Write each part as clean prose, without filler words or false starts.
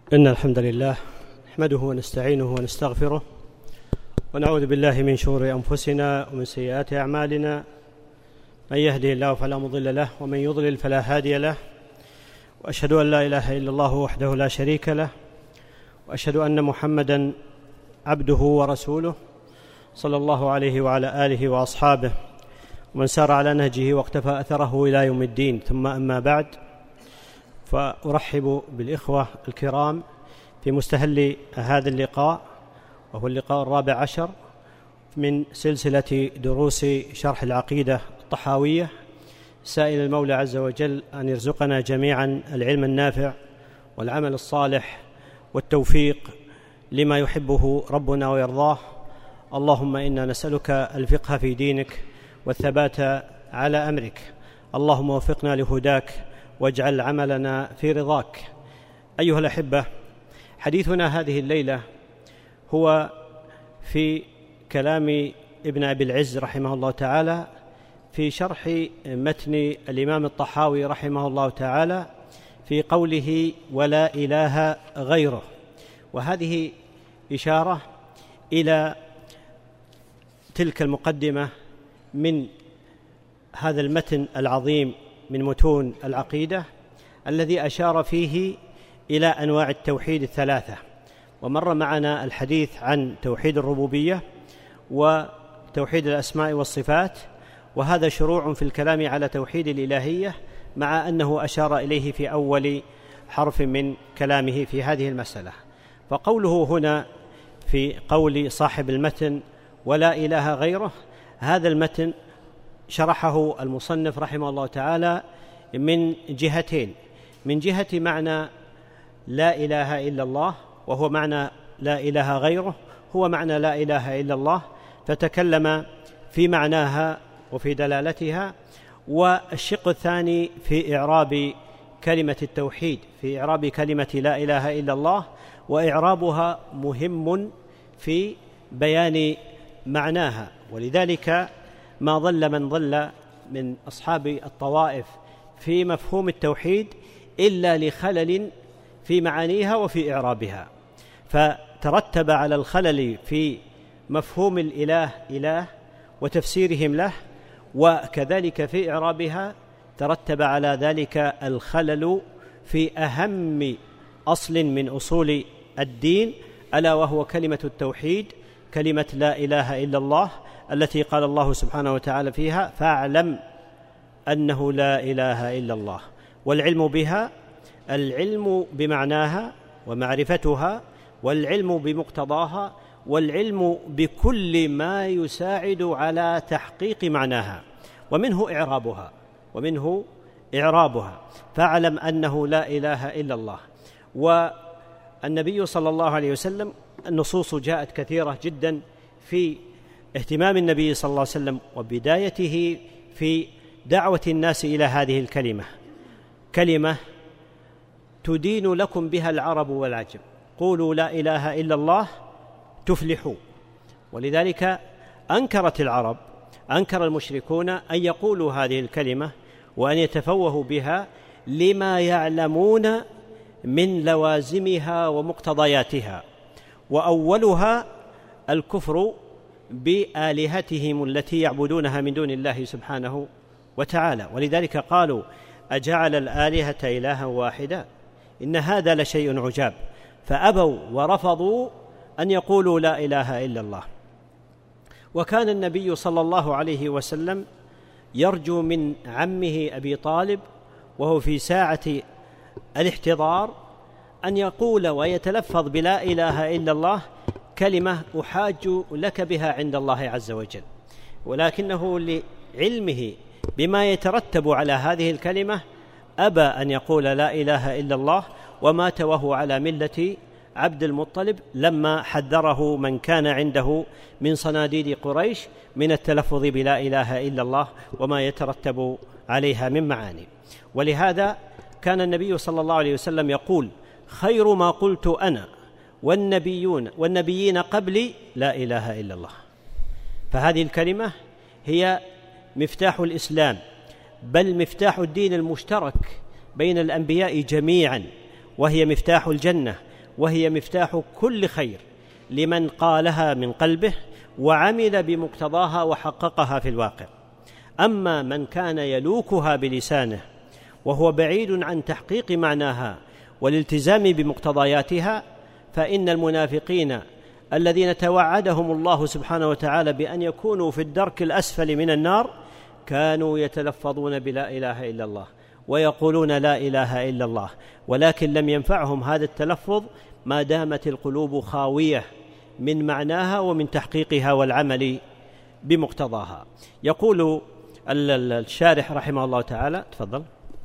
إن الحمد لله نحمده ونستعينه ونستغفره ونعوذ بالله من شرور أنفسنا ومن سيئات أعمالنا. من يهده الله فلا مضل له ومن يضلل فلا هادي له، وأشهد أن لا إله إلا الله وحده لا شريك له، وأشهد أن محمدًا عبده ورسوله صلى الله عليه وعلى آله وأصحابه ومن سار على نهجه واقتفى أثره إلى يوم الدين. ثم أما بعد، فأرحب بالإخوة الكرام في مستهل هذا اللقاء، وهو اللقاء 14 من سلسلة دروس شرح العقيدة الطحاوية، سائل المولى عز وجل أن يرزقنا جميعا العلم النافع والعمل الصالح والتوفيق لما يحبه ربنا ويرضاه. اللهم إنا نسألك الفقه في دينك والثبات على أمرك. اللهم وفقنا لهداك واجعل عملنا في رضاك. أيها الأحبة، حديثنا هذه الليلة هو في كلام ابن أبي العز رحمه الله تعالى في شرح متن الإمام الطحاوي رحمه الله تعالى في قوله ولا إله غيره، وهذه إشارة إلى تلك المقدمة من هذا المتن العظيم من متون العقيدة الذي أشار فيه إلى أنواع التوحيد الثلاثة، ومر معنا الحديث عن توحيد الربوبية وتوحيد الأسماء والصفات، وهذا شروع في الكلام على توحيد الإلهية، مع أنه أشار إليه في أول حرف من كلامه في هذه المسألة. فقوله هنا في قول صاحب المتن ولا إله غيره، هذا المتن شرحه المصنف رحمه الله تعالى من جهتين: من جهة معنى لا إله إلا الله، وهو معنى لا إله غيره هو معنى لا إله إلا الله، فتكلم في معناها وفي دلالتها. والشق الثاني في إعراب كلمة التوحيد، في إعراب كلمة لا إله إلا الله، وإعرابها مهم في بيان معناها. ولذلك ما ضل من ضل من أصحاب الطوائف في مفهوم التوحيد إلا لخلل في معانيها وفي إعرابها، فترتب على الخلل في مفهوم الإله إله وتفسيرهم له، وكذلك في إعرابها ترتب على ذلك الخلل في أهم أصل من أصول الدين، ألا وهو كلمة التوحيد، كلمة لا إله إلا الله، التي قال الله سبحانه وتعالى فيها فاعلم أنه لا إله إلا الله. والعلم بها العلم بمعناها ومعرفتها، والعلم بمقتضاها، والعلم بكل ما يساعد على تحقيق معناها، ومنه إعرابها فاعلم أنه لا إله إلا الله. والنبي صلى الله عليه وسلم النصوص جاءت كثيرة جدا في اهتمام النبي صلى الله عليه وسلم وبدايته في دعوة الناس إلى هذه الكلمة، كلمة تدين لكم بها العرب والعجم، قولوا لا إله إلا الله تفلحوا. ولذلك أنكرت العرب، أنكر المشركون أن يقولوا هذه الكلمة وأن يتفوهوا بها لما يعلمون من لوازمها ومقتضياتها، وأولها الكفر بآلهتهم التي يعبدونها من دون الله سبحانه وتعالى. ولذلك قالوا أجعل الآلهة إلها واحدا إن هذا لشيء عجاب، فأبوا ورفضوا أن يقولوا لا إله إلا الله. وكان النبي صلى الله عليه وسلم يرجو من عمه أبي طالب وهو في ساعة الاحتضار أن يقول ويتلفظ بلا إله إلا الله كلمة أحاج لك بها عند الله عز وجل، ولكنه لعلمه بما يترتب على هذه الكلمة أبى أن يقول لا إله إلا الله، ومات وهو على ملة عبد المطلب لما حذره من كان عنده من صناديد قريش من التلفظ بلا إله إلا الله وما يترتب عليها من معاني. ولهذا كان النبي صلى الله عليه وسلم يقول خير ما قلت أنا والنبيين قبلي لا إله إلا الله. فهذه الكلمة هي مفتاح الإسلام، بل مفتاح الدين المشترك بين الأنبياء جميعا، وهي مفتاح الجنة، وهي مفتاح كل خير لمن قالها من قلبه وعمل بمقتضاها وحققها في الواقع. أما من كان يلوكها بلسانه وهو بعيد عن تحقيق معناها والالتزام بمقتضياتها، فإن المنافقين الذين توعدهم الله سبحانه وتعالى بأن يكونوا في الدرك الأسفل من النار كانوا يتلفظون بلا إله إلا الله ويقولون لا إله إلا الله، ولكن لم ينفعهم هذا التلفظ ما دامت القلوب خاوية من معناها ومن تحقيقها والعمل بمقتضاها. يقول الشارح رحمه الله تعالى، تفضل.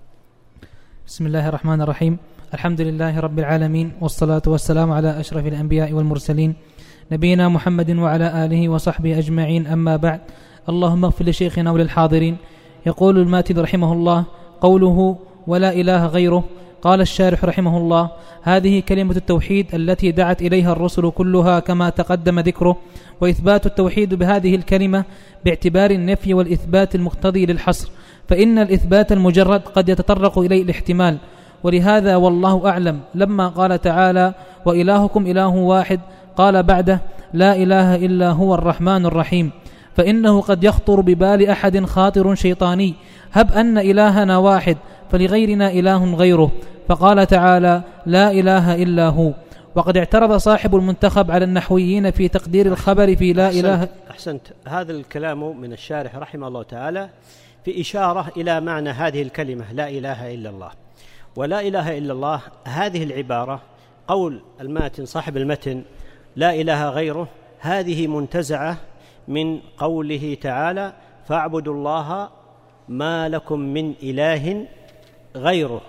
بسم الله الرحمن الرحيم. الحمد لله رب العالمين، والصلاة والسلام على أشرف الأنبياء والمرسلين نبينا محمد وعلى آله وصحبه أجمعين، أما بعد. اللهم اغفر لشيخنا وللحاضرين. يقول الماتد رحمه الله: قوله ولا إله غيره. قال الشارح رحمه الله: هذه كلمة التوحيد التي دعت إليها الرسل كلها كما تقدم ذكره، وإثبات التوحيد بهذه الكلمة باعتبار النفي والإثبات المقتضي للحصر، فإن الإثبات المجرد قد يتطرق إليه الاحتمال. ولهذا والله أعلم لما قال تعالى: وإلهكم إله واحد، قال بعده: لا إله إلا هو الرحمن الرحيم، فإنه قد يخطر ببال أحد خاطر شيطاني: هب أن إلهنا واحد فلغيرنا إله غيره، فقال تعالى: لا إله إلا هو. وقد اعترض صاحب المنتخب على النحويين في تقدير الخبر في لا إله. أحسنت. هذا الكلام من الشارح رحمه الله تعالى في إشارة إلى معنى هذه الكلمة لا إله إلا الله. ولا إله إلا الله هذه العبارة، قول الماتن صاحب المتن لا إله غيره، هذه منتزعة من قوله تعالى: فاعبدوا الله ما لكم من إله غيره.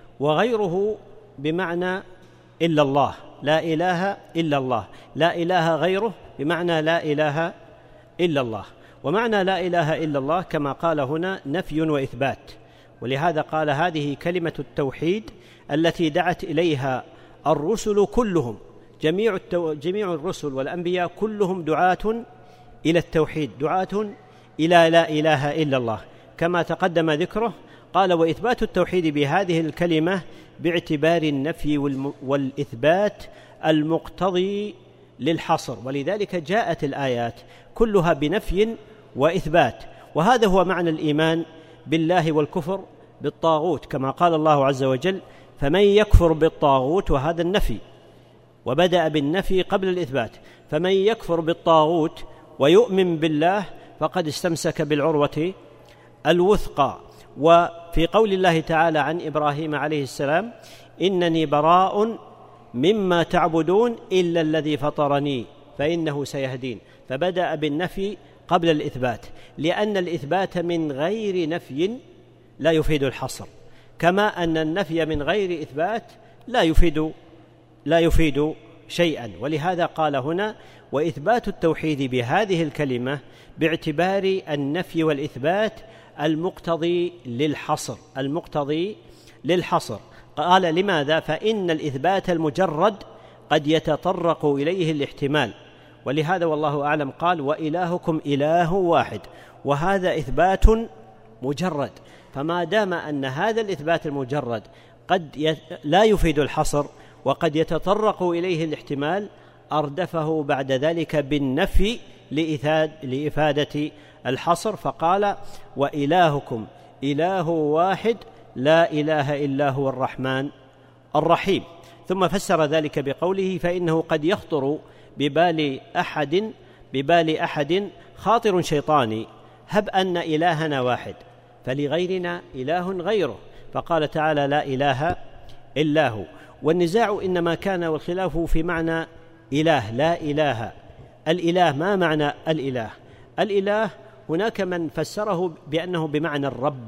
وغيره بمعنى إلا الله، لا إله إلا الله، لا إله غيره بمعنى لا إله إلا الله. ومعنى لا إله إلا الله كما قال هنا نفي وإثبات، ولهذا قال هذه كلمة التوحيد التي دعت إليها الرسل كلهم، جميع الرسل والأنبياء كلهم دعاة إلى التوحيد، دعاة إلى لا إله إلا الله كما تقدم ذكره. قال: وإثبات التوحيد بهذه الكلمة باعتبار النفي والإثبات المقتضي للحصر، ولذلك جاءت الآيات كلها بنفي وإثبات. وهذا هو معنى الإيمان بالله والكفر بالطاغوت، كما قال الله عز وجل: فمن يكفر بالطاغوت، وهذا النفي، وبدأ بالنفي قبل الإثبات. فمن يكفر بالطاغوت ويؤمن بالله فقد استمسك بالعروة الوثقى. وفي قول الله تعالى عن إبراهيم عليه السلام: إنني براء مما تعبدون إلا الذي فطرني فإنه سيهدين. فبدأ بالنفي قبل الإثبات، لأن الإثبات من غير نفي لا يفيد الحصر، كما أن النفي من غير إثبات لا يفيد شيئا. ولهذا قال هنا: وإثبات التوحيد بهذه الكلمة باعتبار النفي والإثبات المقتضي للحصر. قال: لماذا؟ فإن الإثبات المجرد قد يتطرق إليه الاحتمال، ولهذا والله أعلم قال: وإلهكم إله واحد، وهذا إثبات مجرد. فما دام أن هذا الإثبات المجرد قد لا يفيد الحصر وقد يتطرق إليه الاحتمال، أردفه بعد ذلك بالنفي لإفادة الحصر، فقال: وإلهكم إله واحد لا إله إلا هو الرحمن الرحيم. ثم فسر ذلك بقوله: فإنه قد يخطر ببال أحد خاطر شيطاني: هب أن إلهنا واحد فلغيرنا إله غيره، فقال تعالى: لا إله إلا هو. والنزاع إنما كان والخلاف في معنى إله لا إله. الإله، ما معنى الإله؟ الإله هناك من فسره بأنه بمعنى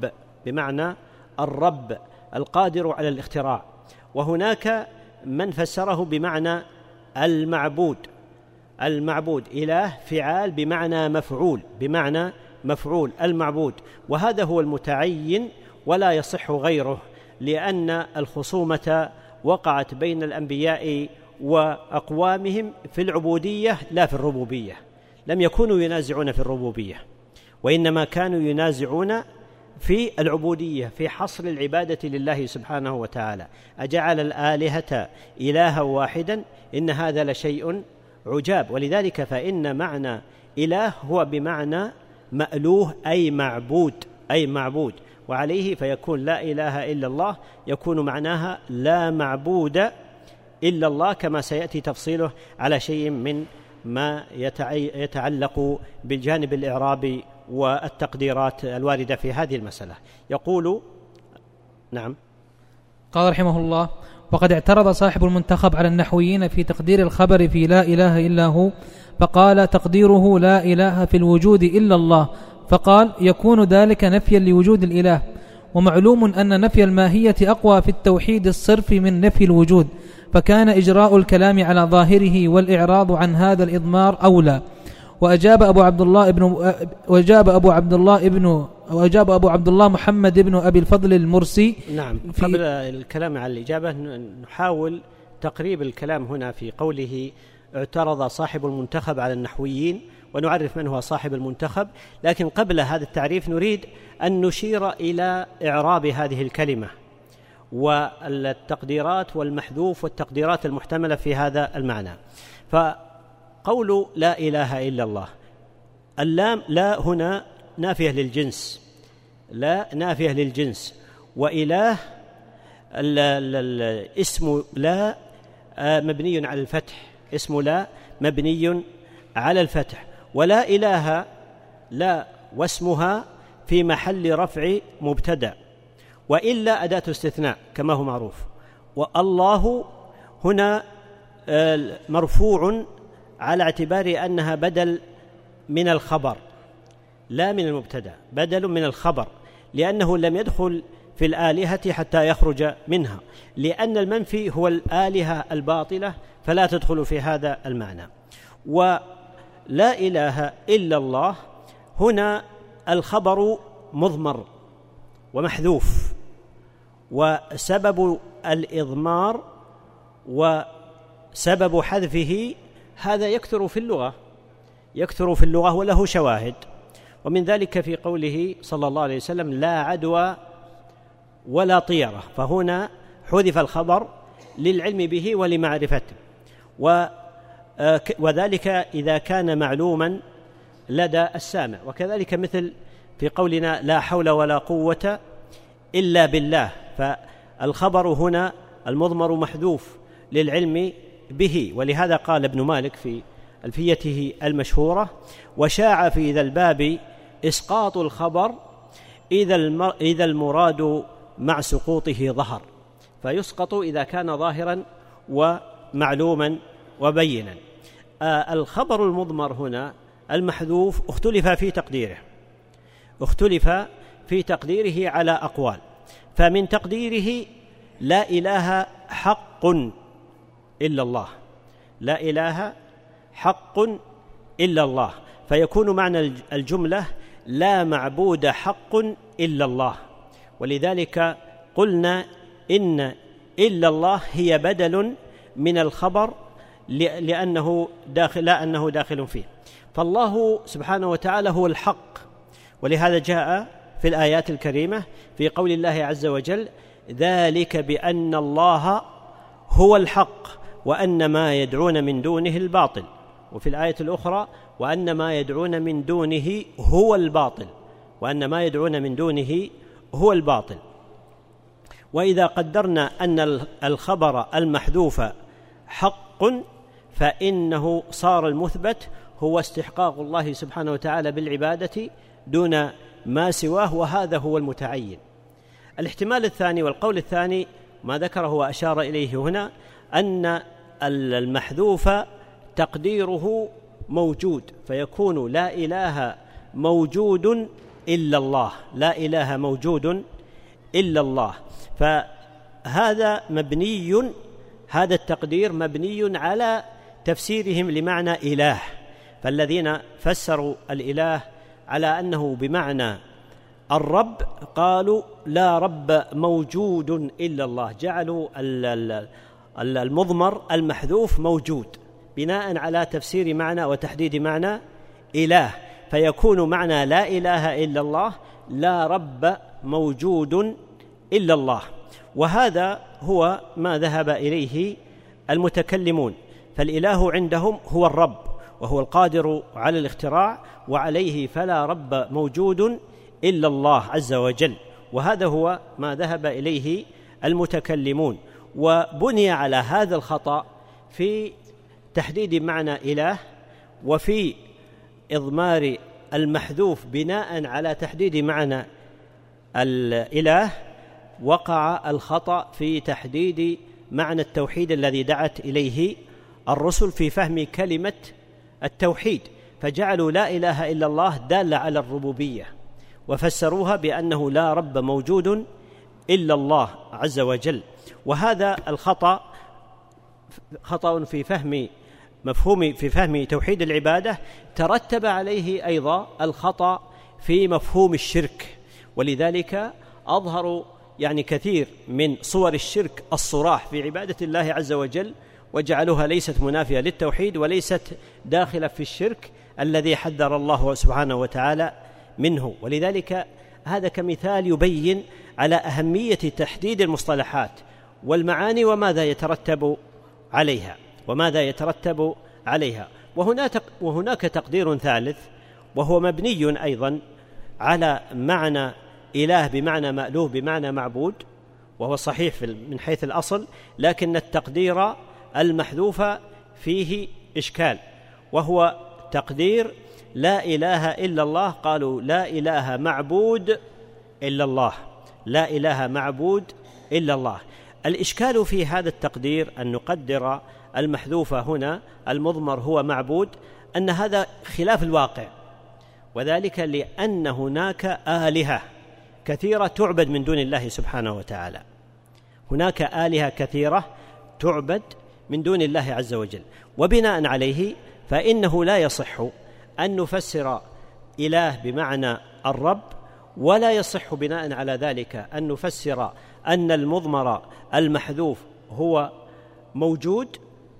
الرب القادر على الاختراع، وهناك من فسره بمعنى المعبود. إله فعال بمعنى مفعول المعبود، وهذا هو المتعين ولا يصح غيره، لأن الخصومة وقعت بين الأنبياء وأقوامهم في العبودية لا في الربوبية. لم يكونوا ينازعون في الربوبية، وإنما كانوا ينازعون في العبودية، في حصر العبادة لله سبحانه وتعالى. أجعل الآلهة إلها واحدا إن هذا لشيء عجاب. ولذلك فإن معنى إله هو بمعنى مألوه أي معبود، وعليه فيكون لا إله إلا الله يكون معناها لا معبود إلا الله، كما سيأتي تفصيله على شيء من ما يتعلق بالجانب الإعرابي والتقديرات الواردة في هذه المسألة. يقول نعم. قال رحمه الله: وقد اعترض صاحب المنتخب على النحويين في تقدير الخبر في لا إله إلا هو، فقال تقديره لا إله في الوجود إلا الله، فقال يكون ذلك نفيا لوجود الإله، ومعلوم أن نفي الماهية أقوى في التوحيد الصرف من نفي الوجود، فكان إجراء الكلام على ظاهره والإعراض عن هذا الإضمار أولى. وأجاب أبو عبد الله محمد بن أبي الفضل المرسي. نعم. قبل الكلام على الإجابة نحاول تقريب الكلام هنا في قوله اعترض صاحب المنتخب على النحويين، ونعرف من هو صاحب المنتخب. لكن قبل هذا التعريف نريد أن نشير إلى إعراب هذه الكلمة والتقديرات والمحذوف والتقديرات المحتملة في هذا المعنى. فقول لا إله إلا الله، اللام لا هنا نافية للجنس، لا نافية للجنس، وإله اسم لا مبني على الفتح، اسم لا مبني على الفتح، ولا إله لا واسمها في محل رفع مبتدأ، وإلا أداة استثناء كما هو معروف. والله هنا مرفوع على اعتبار أنها بدل من الخبر لا من المبتدأ، بدل من الخبر، لأنه لم يدخل في الآلهة حتى يخرج منها، لأن المنفي هو الآلهة الباطلة فلا تدخل في هذا المعنى. ولا إله إلا الله هنا الخبر مضمر ومحذوف، وسبب الإضمار وسبب حذفه هذا يكثر في اللغة وله شواهد، ومن ذلك في قوله صلى الله عليه وسلم لا عدوى ولا طيرة، فهنا حذف الخبر للعلم به ولمعرفته، وذلك إذا كان معلوما لدى السامع. وكذلك مثل في قولنا لا حول ولا قوة إلا بالله، فالخبر هنا المضمر محذوف للعلم به. ولهذا قال ابن مالك في ألفيته المشهورة: وشاع في ذا الباب إسقاط الخبر إذا المراد مع سقوطه ظهر، فيسقط إذا كان ظاهرا ومعلوما وبينا. الخبر المضمر هنا المحذوف اختلف في تقديره على أقوال، فمن تقديره لا إله حق إلا الله، لا إله حق إلا الله، فيكون معنى الجملة لا معبود حق إلا الله. ولذلك قلنا إن إلا الله هي بدل من الخبر لأنه داخل فيه، فالله سبحانه وتعالى هو الحق. ولهذا جاء في الآيات الكريمة في قول الله عز وجل: ذلك بأن الله هو الحق وأن ما يدعون من دونه الباطل، وفي الآية الأخرى: وأن ما يدعون من دونه هو الباطل، وأن ما يدعون من دونه هو الباطل. وإذا قدرنا أن الخبر المحذوف حق فإنه صار المثبت هو استحقاق الله سبحانه وتعالى بالعبادة دون ما سواه، وهذا هو المتعين. الاحتمال الثاني والقول الثاني ما ذكره وأشار إليه هنا أن المحذوف تقديره موجود، فيكون لا إله موجود إلا الله، لا إله موجود إلا الله. فهذا هذا التقدير مبني على تفسيرهم لمعنى إله، فالذين فسروا الإله على أنه بمعنى الرب قالوا لا رب موجود إلا الله، جعلوا المضمر المحذوف موجود بناء على تفسير معنى وتحديد معنى إله، فيكون معنى لا إله إلا الله لا رب موجود إلا الله. وهذا هو ما ذهب إليه المتكلمون، فالإله عندهم هو الرب وهو القادر على الاختراع، وعليه فلا رب موجود إلا الله عز وجل. وهذا هو ما ذهب إليه المتكلمون، وبني على هذا الخطأ في تحديد معنى إله وفي إضمار المحذوف بناء على تحديد معنى الإله. وقع الخطأ في تحديد معنى التوحيد الذي دعت إليه الرسل في فهم كلمة التوحيد، فجعلوا لا إله إلا الله دالة على الربوبية، وفسروها بأنه لا رب موجود إلا الله عز وجل. وهذا الخطأ خطأ في فهم توحيد العبادة، ترتب عليه أيضا الخطأ في مفهوم الشرك، ولذلك أظهروا كثير من صور الشرك الصراح في عبادة الله عز وجل، وجعلوها ليست منافية للتوحيد وليست داخلة في الشرك الذي حذر الله سبحانه وتعالى منه. ولذلك هذا كمثال يبين على أهمية تحديد المصطلحات والمعاني وماذا يترتب عليها. وهناك تقدير ثالث، وهو مبني أيضا على معنى إله بمعنى مألوه بمعنى معبود، وهو صحيح من حيث الأصل، لكن التقدير المحذوف فيه إشكال، وهو تقدير لا إله إلا الله. قالوا لا إله معبود إلا الله، لا إله معبود إلا الله. الإشكال في هذا التقدير أن نقدر المحذوف هنا المضمر هو معبود، أن هذا خلاف الواقع، وذلك لأن هناك آلهة كثيرة تعبد من دون الله سبحانه وتعالى. هناك آلهة كثيرة تعبد من دون الله عز وجل، وبناء عليه فإنه لا يصح أن نفسر إله بمعنى الرب، ولا يصح بناء على ذلك أن نفسر أن المضمر المحذوف هو موجود،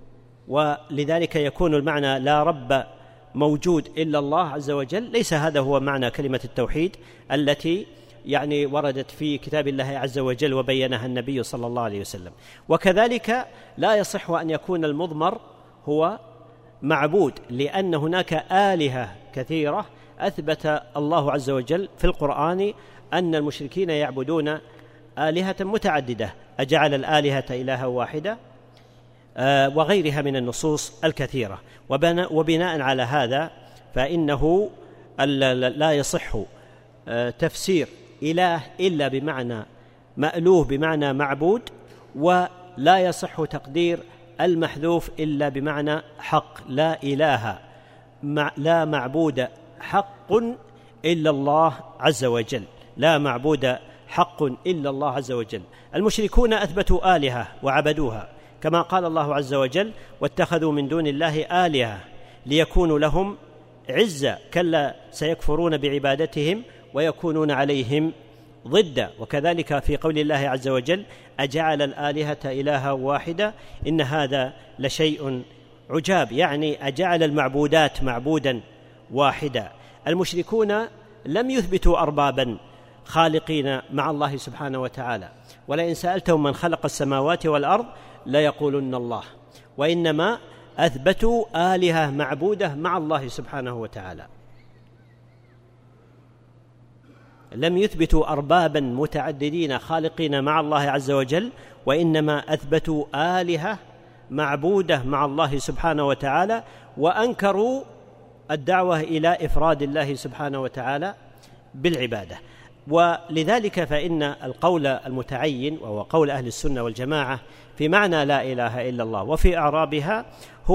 ولذلك يكون المعنى لا رب موجود إلا الله عز وجل. ليس هذا هو معنى كلمة التوحيد التي وردت في كتاب الله عز وجل وبينها النبي صلى الله عليه وسلم. وكذلك لا يصح أن يكون المضمر هو معبود، لأن هناك آلهة كثيرة أثبت الله عز وجل في القرآن أن المشركين يعبدون آلهة متعددة، أجعل الآلهة إلها واحدة، وغيرها من النصوص الكثيرة. وبناء على هذا فإنه لا يصح تفسير إله إلا بمعنى مألوه بمعنى معبود، ولا يصح تقدير المحذوف إلا بمعنى حق، لا إله لا معبود حق إلا الله عز وجل، لا معبود حق إلا الله عز وجل. المشركون أثبتوا آلهة وعبدوها، كما قال الله عز وجل واتخذوا من دون الله آلهة ليكونوا لهم عزة، كلا سيكفرون بعبادتهم ويكونون عليهم ضدا. وكذلك في قول الله عز وجل أجعل الآلهة إلها واحدة إن هذا لشيء عجاب، أجعل المعبودات معبودا واحدا. المشركون لم يثبتوا أربابا خالقين مع الله سبحانه وتعالى، ولئن سألتهم من خلق السماوات والأرض ليقولن الله، وإنما أثبتوا آلهة معبودة مع الله سبحانه وتعالى. لم يثبتوا أربابا متعددين خالقين مع الله عز وجل، وإنما أثبتوا آلهة معبودة مع الله سبحانه وتعالى، وأنكروا الدعوة إلى إفراد الله سبحانه وتعالى بالعبادة. ولذلك فإن القول المتعين وهو قول أهل السنة والجماعة في معنى لا إله إلا الله وفي أعرابها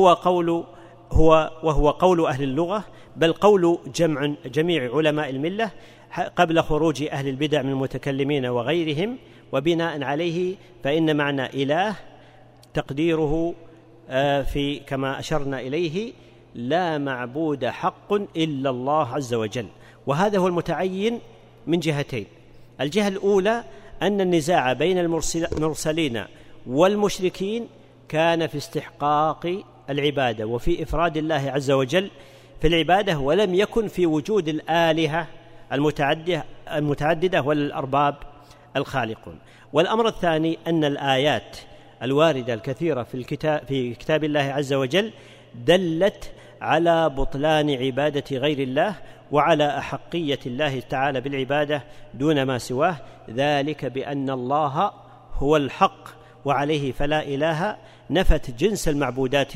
وهو قول أهل اللغة، بل قول جميع علماء الملة قبل خروج أهل البدع من المتكلمين وغيرهم. وبناء عليه فإن معنى إله تقديره في كما أشرنا إليه لا معبود حق إلا الله عز وجل. وهذا هو المتعين من جهتين: الجهة الأولى أن النزاع بين المرسلين والمشركين كان في استحقاق العبادة وفي إفراد الله عز وجل في العبادة، ولم يكن في وجود الآلهة المتعددة وللأرباب الخالقون. والأمر الثاني أن الآيات الواردة الكثيرة في كتاب الله عز وجل دلت على بطلان عبادة غير الله وعلى أحقية الله تعالى بالعبادة دون ما سواه، ذلك بأن الله هو الحق وعليه فلا إله، نفت جنس المعبودات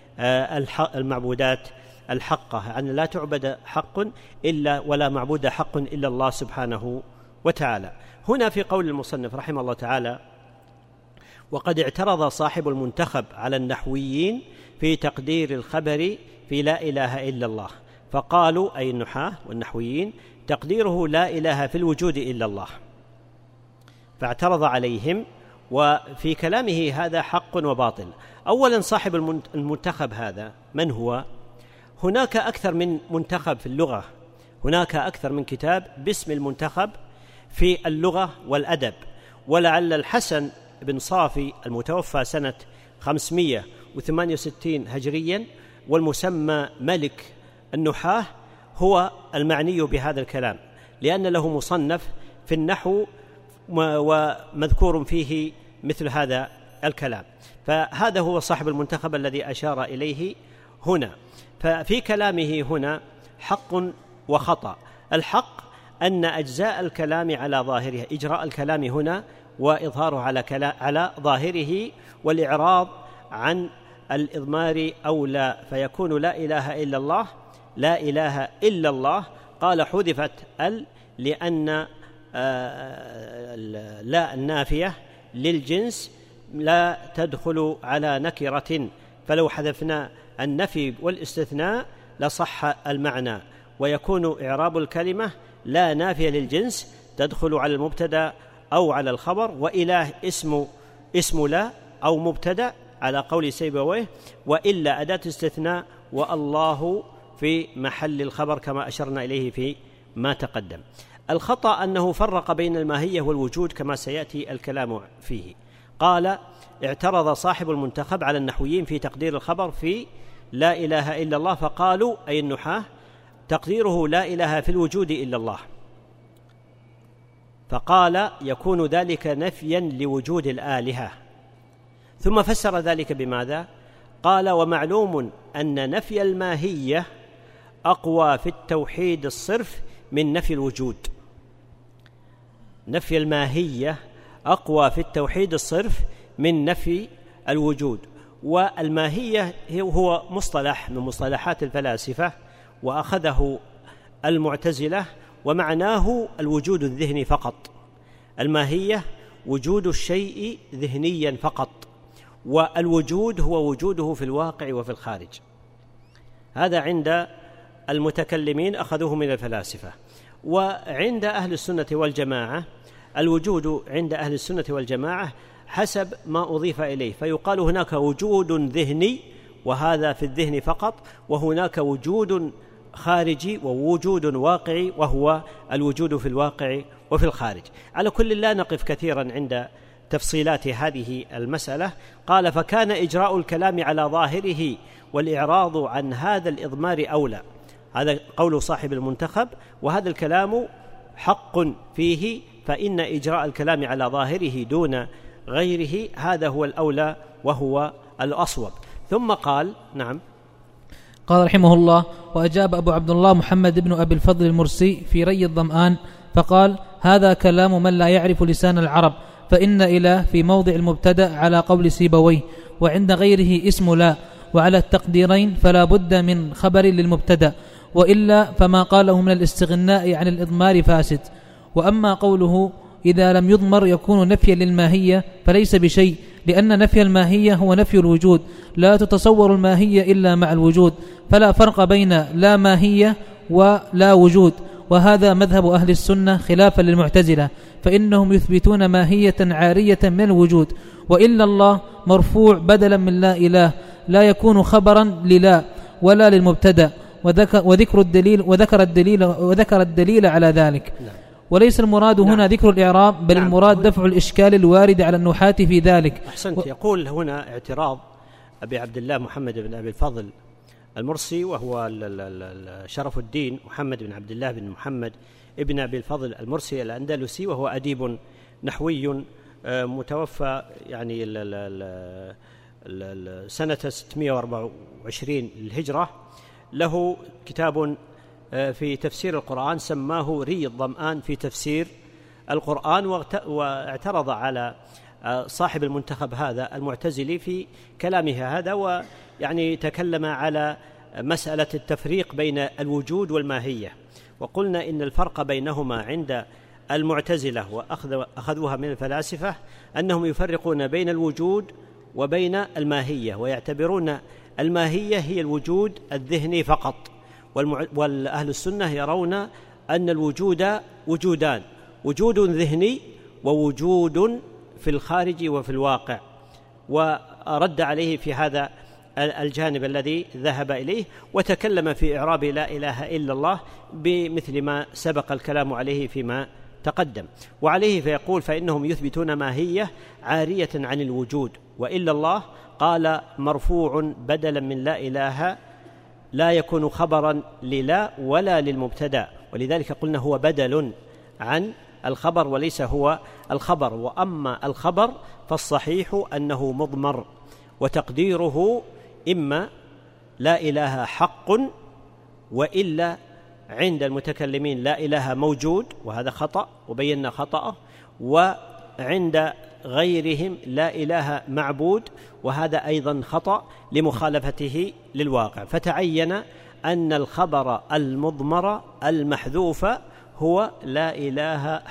الحقة، أن لا تعبد حق إلا ولا معبود حق إلا الله سبحانه وتعالى. هنا في قول المصنف رحمه الله تعالى: وقد اعترض صاحب المنتخب على النحويين في تقدير الخبر في لا إله إلا الله، فقالوا أي النحاة والنحويين تقديره لا إله في الوجود إلا الله، فاعترض عليهم. وفي كلامه هذا حق وباطل. أولا صاحب المنتخب هذا من هو؟ هناك أكثر من منتخب في اللغة، هناك أكثر من كتاب باسم المنتخب في اللغة والأدب. ولعل الحسن بن صافي المتوفى سنة 568 هجريا والمسمى ملك النحاة هو المعني بهذا الكلام، لأن له مصنف في النحو ومذكور فيه مثل هذا الكلام. فهذا هو صاحب المنتخب الذي أشار إليه هنا. ففي كلامه هنا حق وخطأ. الحق أن أجزاء الكلام على ظاهرها، إجراء الكلام هنا وإظهاره على ظاهره، والإعراض عن الإضمار أولى، فيكون لا إله إلا الله لا إله إلا الله. قال حذفت لأن لا النافية للجنس لا تدخل على نكرة، فلو حذفنا النفي والاستثناء لصح المعنى، ويكون إعراب الكلمة لا نافية للجنس تدخل على المبتدأ أو على الخبر، وإله اسم لا أو مبتدأ على قول سيبويه، وإلا أداة استثناء، والله في محل الخبر كما أشرنا إليه في ما تقدم. الخطأ أنه فرق بين الماهية والوجود كما سيأتي الكلام فيه. قال اعترض صاحب المنتخب على النحويين في تقدير الخبر في لا إله إلا الله، فقالوا أي النحاة تقديره لا إله في الوجود إلا الله، فقال يكون ذلك نفيا لوجود الآلهة. ثم فسر ذلك بماذا؟ قال ومعلوم أن نفي الماهية أقوى في التوحيد الصرف من نفي الوجود. نفي الماهية أقوى في التوحيد الصرف من نفي الوجود. والماهية هو مصطلح من مصطلحات الفلاسفة، وأخذه المعتزلة، ومعناه الوجود الذهني فقط. الماهية وجود الشيء ذهنيا فقط، والوجود هو وجوده في الواقع وفي الخارج. هذا عند المتكلمين أخذوه من الفلاسفة. وعند أهل السنة والجماعة الوجود عند أهل السنة والجماعة حسب ما أضيف إليه، فيقال هناك وجود ذهني وهذا في الذهن فقط، وهناك وجود خارجي ووجود واقعي وهو الوجود في الواقع وفي الخارج. على كل لا نقف كثيرا عند تفصيلات هذه المسألة. قال فكان إجراء الكلام على ظاهره والإعراض عن هذا الإضمار أولى. هذا قول صاحب المنتخب، وهذا الكلام حق فيه، فإن إجراء الكلام على ظاهره دون غيره هذا هو الأولى وهو الأصوب. ثم قال نعم. قال رحمه الله: وأجاب أبو عبد الله محمد بن أبي الفضل المرسي في ري الظمآن فقال: هذا كلام من لا يعرف لسان العرب، فإن إله في موضع المبتدأ على قول سيبويه، وعند غيره اسم لا، وعلى التقديرين فلا بد من خبر للمبتدأ، وإلا فما قاله من الاستغناء عن الإضمار فاسد. وأما قوله إذا لم يضمر يكون نفيا للماهية فليس بشيء، لأن نفي الماهية هو نفي الوجود، لا تتصور الماهية إلا مع الوجود، فلا فرق بين لا ماهية ولا وجود. وهذا مذهب أهل السنة خلافا للمعتزلة، فإنهم يثبتون ماهية عارية من الوجود، وإلا الله مرفوع بدلا من لا إله، لا يكون خبرا للا ولا للمبتدأ، وذكر الدليل على ذلك. وليس المراد هنا ذكر الإعراب، بل المراد دفع الإشكال الوارد على النحاة في ذلك. أحسنت. يقول هنا اعتراض أبي عبد الله محمد بن أبي الفضل المرسي، وهو شرف الدين محمد بن عبد الله بن محمد ابن أبي الفضل المرسي الأندلسي، وهو أديب نحوي متوفى يعني سنة 624 للهجرة. له كتاب في تفسير القرآن سماه ري الظمآن في تفسير القرآن، واعترض على صاحب المنتخب هذا المعتزلي في كلامه هذا، ويعني تكلم على مسألة التفريق بين الوجود والماهية. وقلنا إن الفرق بينهما عند المعتزلة وأخذوها من الفلاسفة أنهم يفرقون بين الوجود وبين الماهية، ويعتبرون الماهية هي الوجود الذهني فقط، والأهل السنة يرون أن الوجود وجودان: وجود ذهني ووجود في الخارج وفي الواقع. ورد عليه في هذا الجانب الذي ذهب إليه، وتكلم في إعراب لا إله إلا الله بمثل ما سبق الكلام عليه فيما تقدم. وعليه فيقول: فإنهم يثبتون ماهية عارية عن الوجود، وإلا الله قال مرفوع بدلا من لا إله، لا يكون خبرا للا ولا للمبتدأ، ولذلك قلنا هو بدل عن الخبر وليس هو الخبر. وأما الخبر فالصحيح أنه مضمر، وتقديره إما لا إله حق، وإلا عند المتكلمين لا إله موجود، وهذا خطأ وبينا خطأه، وعند غيرهم لا إله معبود، وهذا أيضا خطأ لمخالفته للواقع. فتعين أن الخبر المضمر المحذوف هو لا إله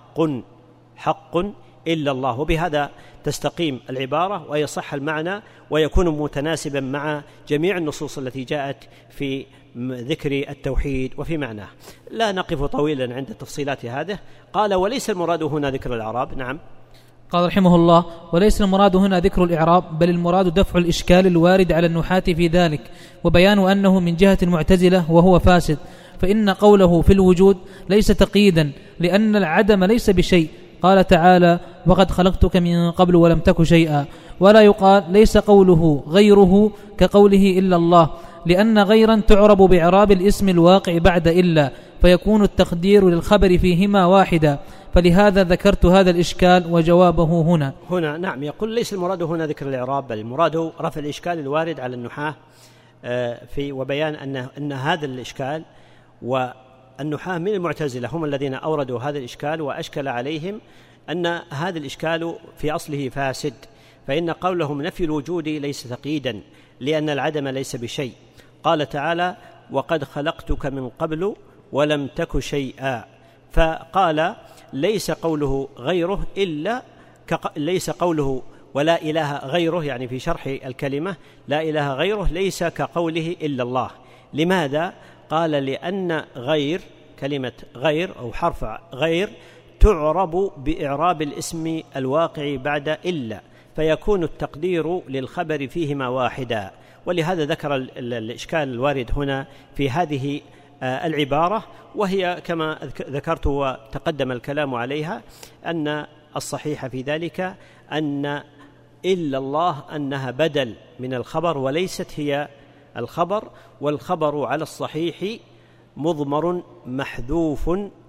حق إلا الله، وبهذا تستقيم العبارة ويصح المعنى ويكون متناسبا مع جميع النصوص التي جاءت في ذكر التوحيد وفي معناه. لا نقف طويلا عند تفصيلات هذا. قال: وليس المراد هنا ذكر الإعراب. نعم، قال رحمه الله: وليس المراد هنا ذكر الإعراب، بل المراد دفع الإشكال الوارد على النحاة في ذلك، وبيان أنه من جهة المعتزلة وهو فاسد، فإن قوله في الوجود ليس تقييدا، لأن العدم ليس بشيء. قال تعالى: وقد خلقتك من قبل ولم تك شيئا. ولا يقال ليس قوله غيره كقوله إلا الله، لأن غيرا تعرب بإعراب الاسم الواقع بعد إلا، فيكون التقدير للخبر فيهما واحدا، فلهذا ذكرت هذا الإشكال وجوابه هنا. نعم، يقول: ليس المراد هنا ذكر الإعراب، بل المراد رفع الإشكال الوارد على النحاة في وبيان أن هذا الإشكال، والنحاة من المعتزلة هم الذين أوردوا هذا الإشكال، وأشكل عليهم أن هذا الإشكال في أصله فاسد، فإن قولهم نفي الوجود ليس تقييدا، لأن العدم ليس بشيء. قال تعالى: وقد خلقتك من قبل ولم تك شيئا، فقال: ليس قوله غيره إلا ليس قوله ولا إله غيره، يعني في شرح الكلمة لا إله غيره ليس كقوله إلا الله. لماذا؟ قال: لأن غير، كلمة غير أو حرف غير، تعرب بإعراب الاسم الواقع بعد إلا، فيكون التقدير للخبر فيهما واحدا. ولهذا ذكر الإشكال الوارد هنا في هذه العبارة، وهي كما ذكرت وتقدم الكلام عليها أن الصحيح في ذلك أن إلا الله أنها بدل من الخبر وليست هي الخبر، والخبر على الصحيح مضمر محذوف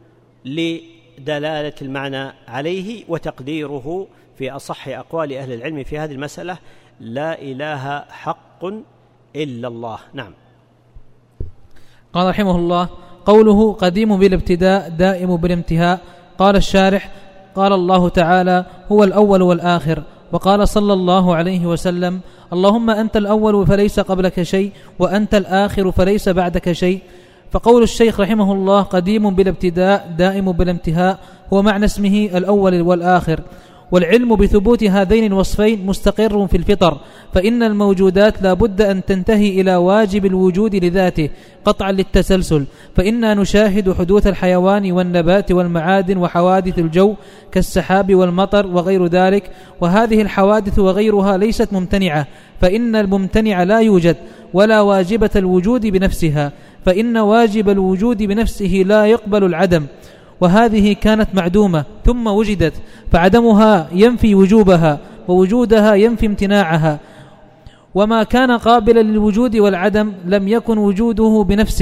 لدلالة المعنى عليه، وتقديره في أصح أقوال أهل العلم في هذه المسألة لا إله حق إلا الله. نعم. قال رحمه الله: قوله قديم بالابتداء دائم بالانتهاء. قال الشارح: قال الله تعالى: هو الأول والآخر. وقال صلى الله عليه وسلم: اللهم أنت الأول فليس قبلك شيء، وأنت الآخر فليس بعدك شيء. فقول الشيخ رحمه الله قديم بالابتداء دائم بالانتهاء هو معنى اسمه الأول والآخر. والعلم بثبوت هذين الوصفين مستقر في الفطر، فإن الموجودات لا بد أن تنتهي إلى واجب الوجود لذاته قطعا للتسلسل، فإنا نشاهد حدوث الحيوان والنبات والمعادن وحوادث الجو كالسحاب والمطر وغير ذلك، وهذه الحوادث وغيرها ليست ممتنعة، فإن الممتنع لا يوجد، ولا واجبة الوجود بنفسها، فإن واجب الوجود بنفسه لا يقبل العدم، وهذه كانت معدومة ثم وجدت، فعدمها ينفي وجوبها، ووجودها ينفي امتناعها. وما كان قابلا للوجود والعدم لم يكن وجوده بنفسه،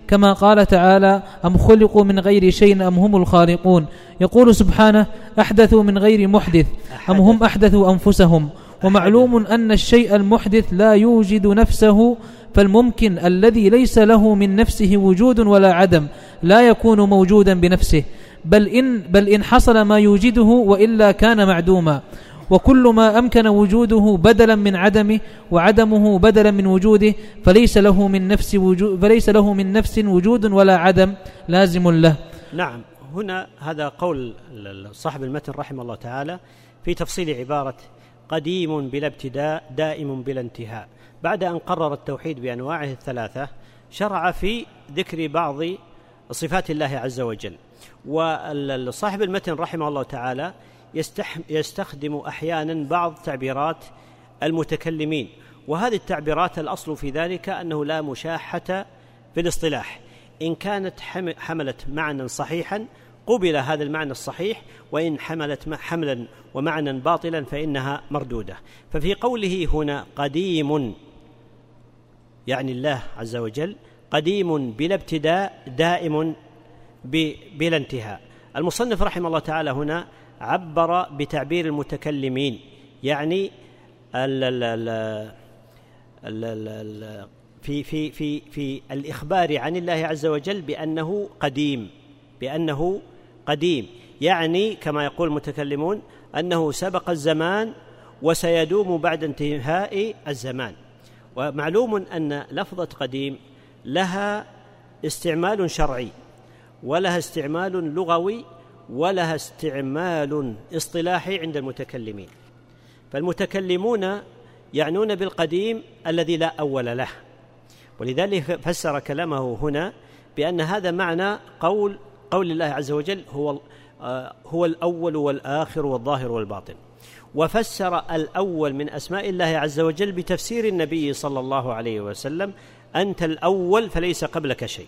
كما قال تعالى: أم خلقوا من غير شيء أم هم الخالقون. يقول سبحانه: أحدثوا من غير محدث أم هم أحدثوا أنفسهم. ومعلوم أن الشيء المحدث لا يوجد نفسه، فالممكن الذي ليس له من نفسه وجود ولا عدم لا يكون موجودا بنفسه، بل إن حصل ما يوجده وإلا كان معدوما. وكل ما أمكن وجوده بدلا من عدمه وعدمه بدلا من وجوده فليس له من نفس وجود ولا عدم لازم له. نعم، هنا هذا قول صاحب المتن رحمه الله تعالى في تفصيل عبارة قديم بلا ابتداء دائم بلا انتهاء. بعد أن قرر التوحيد بأنواعه الثلاثة شرع في ذكر بعض صفات الله عز وجل. وصاحب المتن رحمه الله تعالى يستخدم أحيانا بعض تعبيرات المتكلمين، وهذه التعبيرات الأصل في ذلك أنه لا مشاحة في الاصطلاح. إن كانت حملت معنى صحيحا قبل هذا المعنى الصحيح، وإن حملت حملا ومعنى باطلا فإنها مردودة. ففي قوله هنا قديم يعني الله عز وجل قديم بلا ابتداء دائم بلا انتهاء. المصنف رحمه الله تعالى هنا عبر بتعبير المتكلمين، يعني في الإخبار عن الله عز وجل بأنه قديم، يعني كما يقول المتكلمون أنه سبق الزمان وسيدوم بعد انتهاء الزمان. ومعلوم أن لفظة قديم لها استعمال شرعي ولها استعمال لغوي ولها استعمال اصطلاحي عند المتكلمين. فالمتكلمون يعنون بالقديم الذي لا أول له، ولذلك فسر كلامه هنا بأن هذا معنى قول الله عز وجل هو الأول والآخر والظاهر والباطن. وفسر الأول من أسماء الله عز وجل بتفسير النبي صلى الله عليه وسلم: أنت الأول فليس قبلك شيء.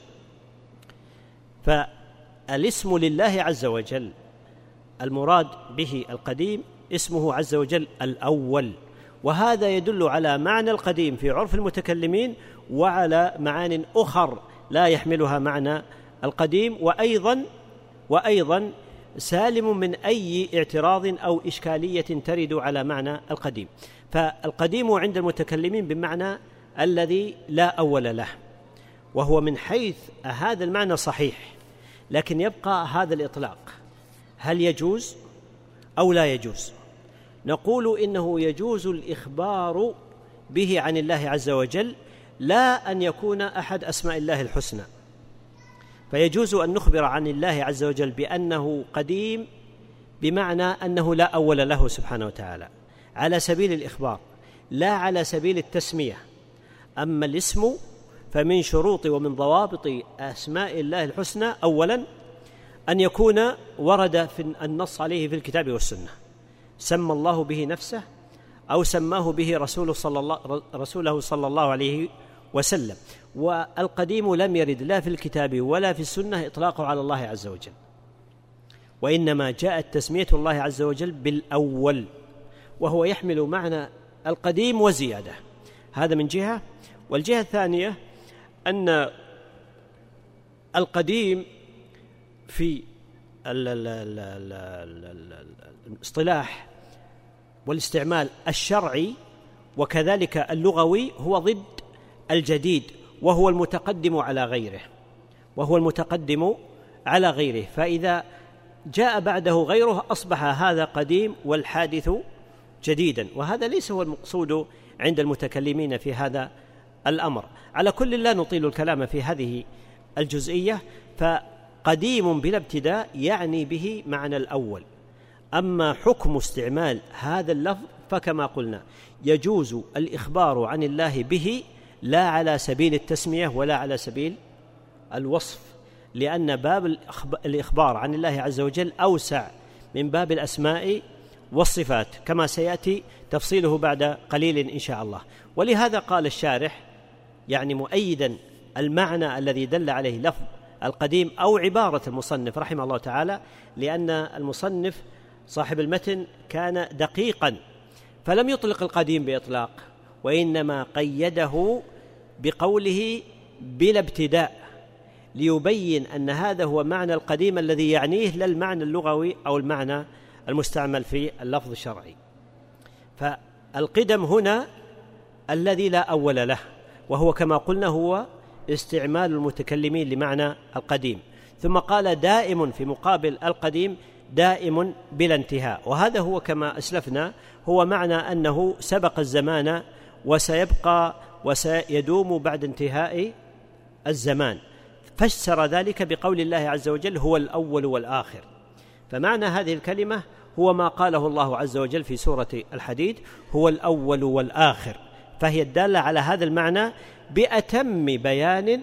فالاسم لله عز وجل المراد به القديم اسمه عز وجل الأول، وهذا يدل على معنى القديم في عرف المتكلمين وعلى معان أخر لا يحملها معنى القديم، وأيضا سالم من أي اعتراض أو إشكالية ترد على معنى القديم. فالقديم عند المتكلمين بمعنى الذي لا أول له، وهو من حيث هذا المعنى صحيح، لكن يبقى هذا الإطلاق هل يجوز أو لا يجوز؟ نقول إنه يجوز الإخبار به عن الله عز وجل، لا أن يكون أحد أسماء الله الحسنى. فيجوز أن نخبر عن الله عز وجل بأنه قديم بمعنى أنه لا أول له سبحانه وتعالى على سبيل الإخبار لا على سبيل التسمية. أما الاسم فمن شروط ومن ضوابط أسماء الله الحسنى أولا أن يكون ورد في النص عليه في الكتاب والسنة، سمى الله به نفسه أو سماه به رسوله صلى الله عليه وسلم. والقديم لم يرد لا في الكتاب ولا في السنة إطلاقه على الله عز وجل، وإنما جاءت تسمية الله عز وجل بالأول، وهو يحمل معنى القديم وزيادة. هذا من جهة. والجهة الثانية أن القديم في الاصطلاح والاستعمال الشرعي وكذلك اللغوي هو ضد الجديد، وهو المتقدم على غيره. فإذا جاء بعده غيره أصبح هذا قديم والحادث جديدا، وهذا ليس هو المقصود عند المتكلمين في هذا الأمر. على كل لا نطيل الكلام في هذه الجزئية. فقديم بلا ابتداء يعني به معنى الأول. أما حكم استعمال هذا اللفظ فكما قلنا يجوز الإخبار عن الله به لا على سبيل التسمية ولا على سبيل الوصف، لأن باب الإخبار عن الله عز وجل أوسع من باب الأسماء والصفات كما سيأتي تفصيله بعد قليل إن شاء الله. ولهذا قال الشارح يعني مؤيدا المعنى الذي دل عليه لفظ القديم أو عبارة المصنف رحمه الله تعالى، لأن المصنف صاحب المتن كان دقيقا فلم يطلق القديم بإطلاق، وإنما قيده بقوله بلا ابتداء، ليبين أن هذا هو معنى القديم الذي يعنيه لا المعنى اللغوي أو المعنى المستعمل في اللفظ الشرعي. فالقدم هنا الذي لا أول له، وهو كما قلنا هو استعمال المتكلمين لمعنى القديم. ثم قال دائم في مقابل القديم دائم بلا انتهاء، وهذا هو كما أسلفنا هو معنى أنه سبق الزمان وسيبقى وسيدوم بعد انتهاء الزمان. فسر ذلك بقول الله عز وجل هو الأول والآخر. فمعنى هذه الكلمة هو ما قاله الله عز وجل في سورة الحديد هو الأول والآخر، فهي الدالة على هذا المعنى بأتم بيان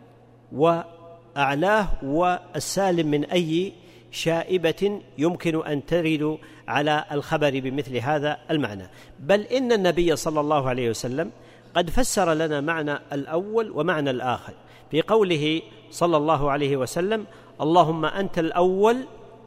وأعلاه والسالم من أي شائبة يمكن أن ترد على الخبر بمثل هذا المعنى. بل إن النبي صلى الله عليه وسلم قد فسر لنا معنى الأول ومعنى الآخر في قوله صلى الله عليه وسلم اللهم أنت الأول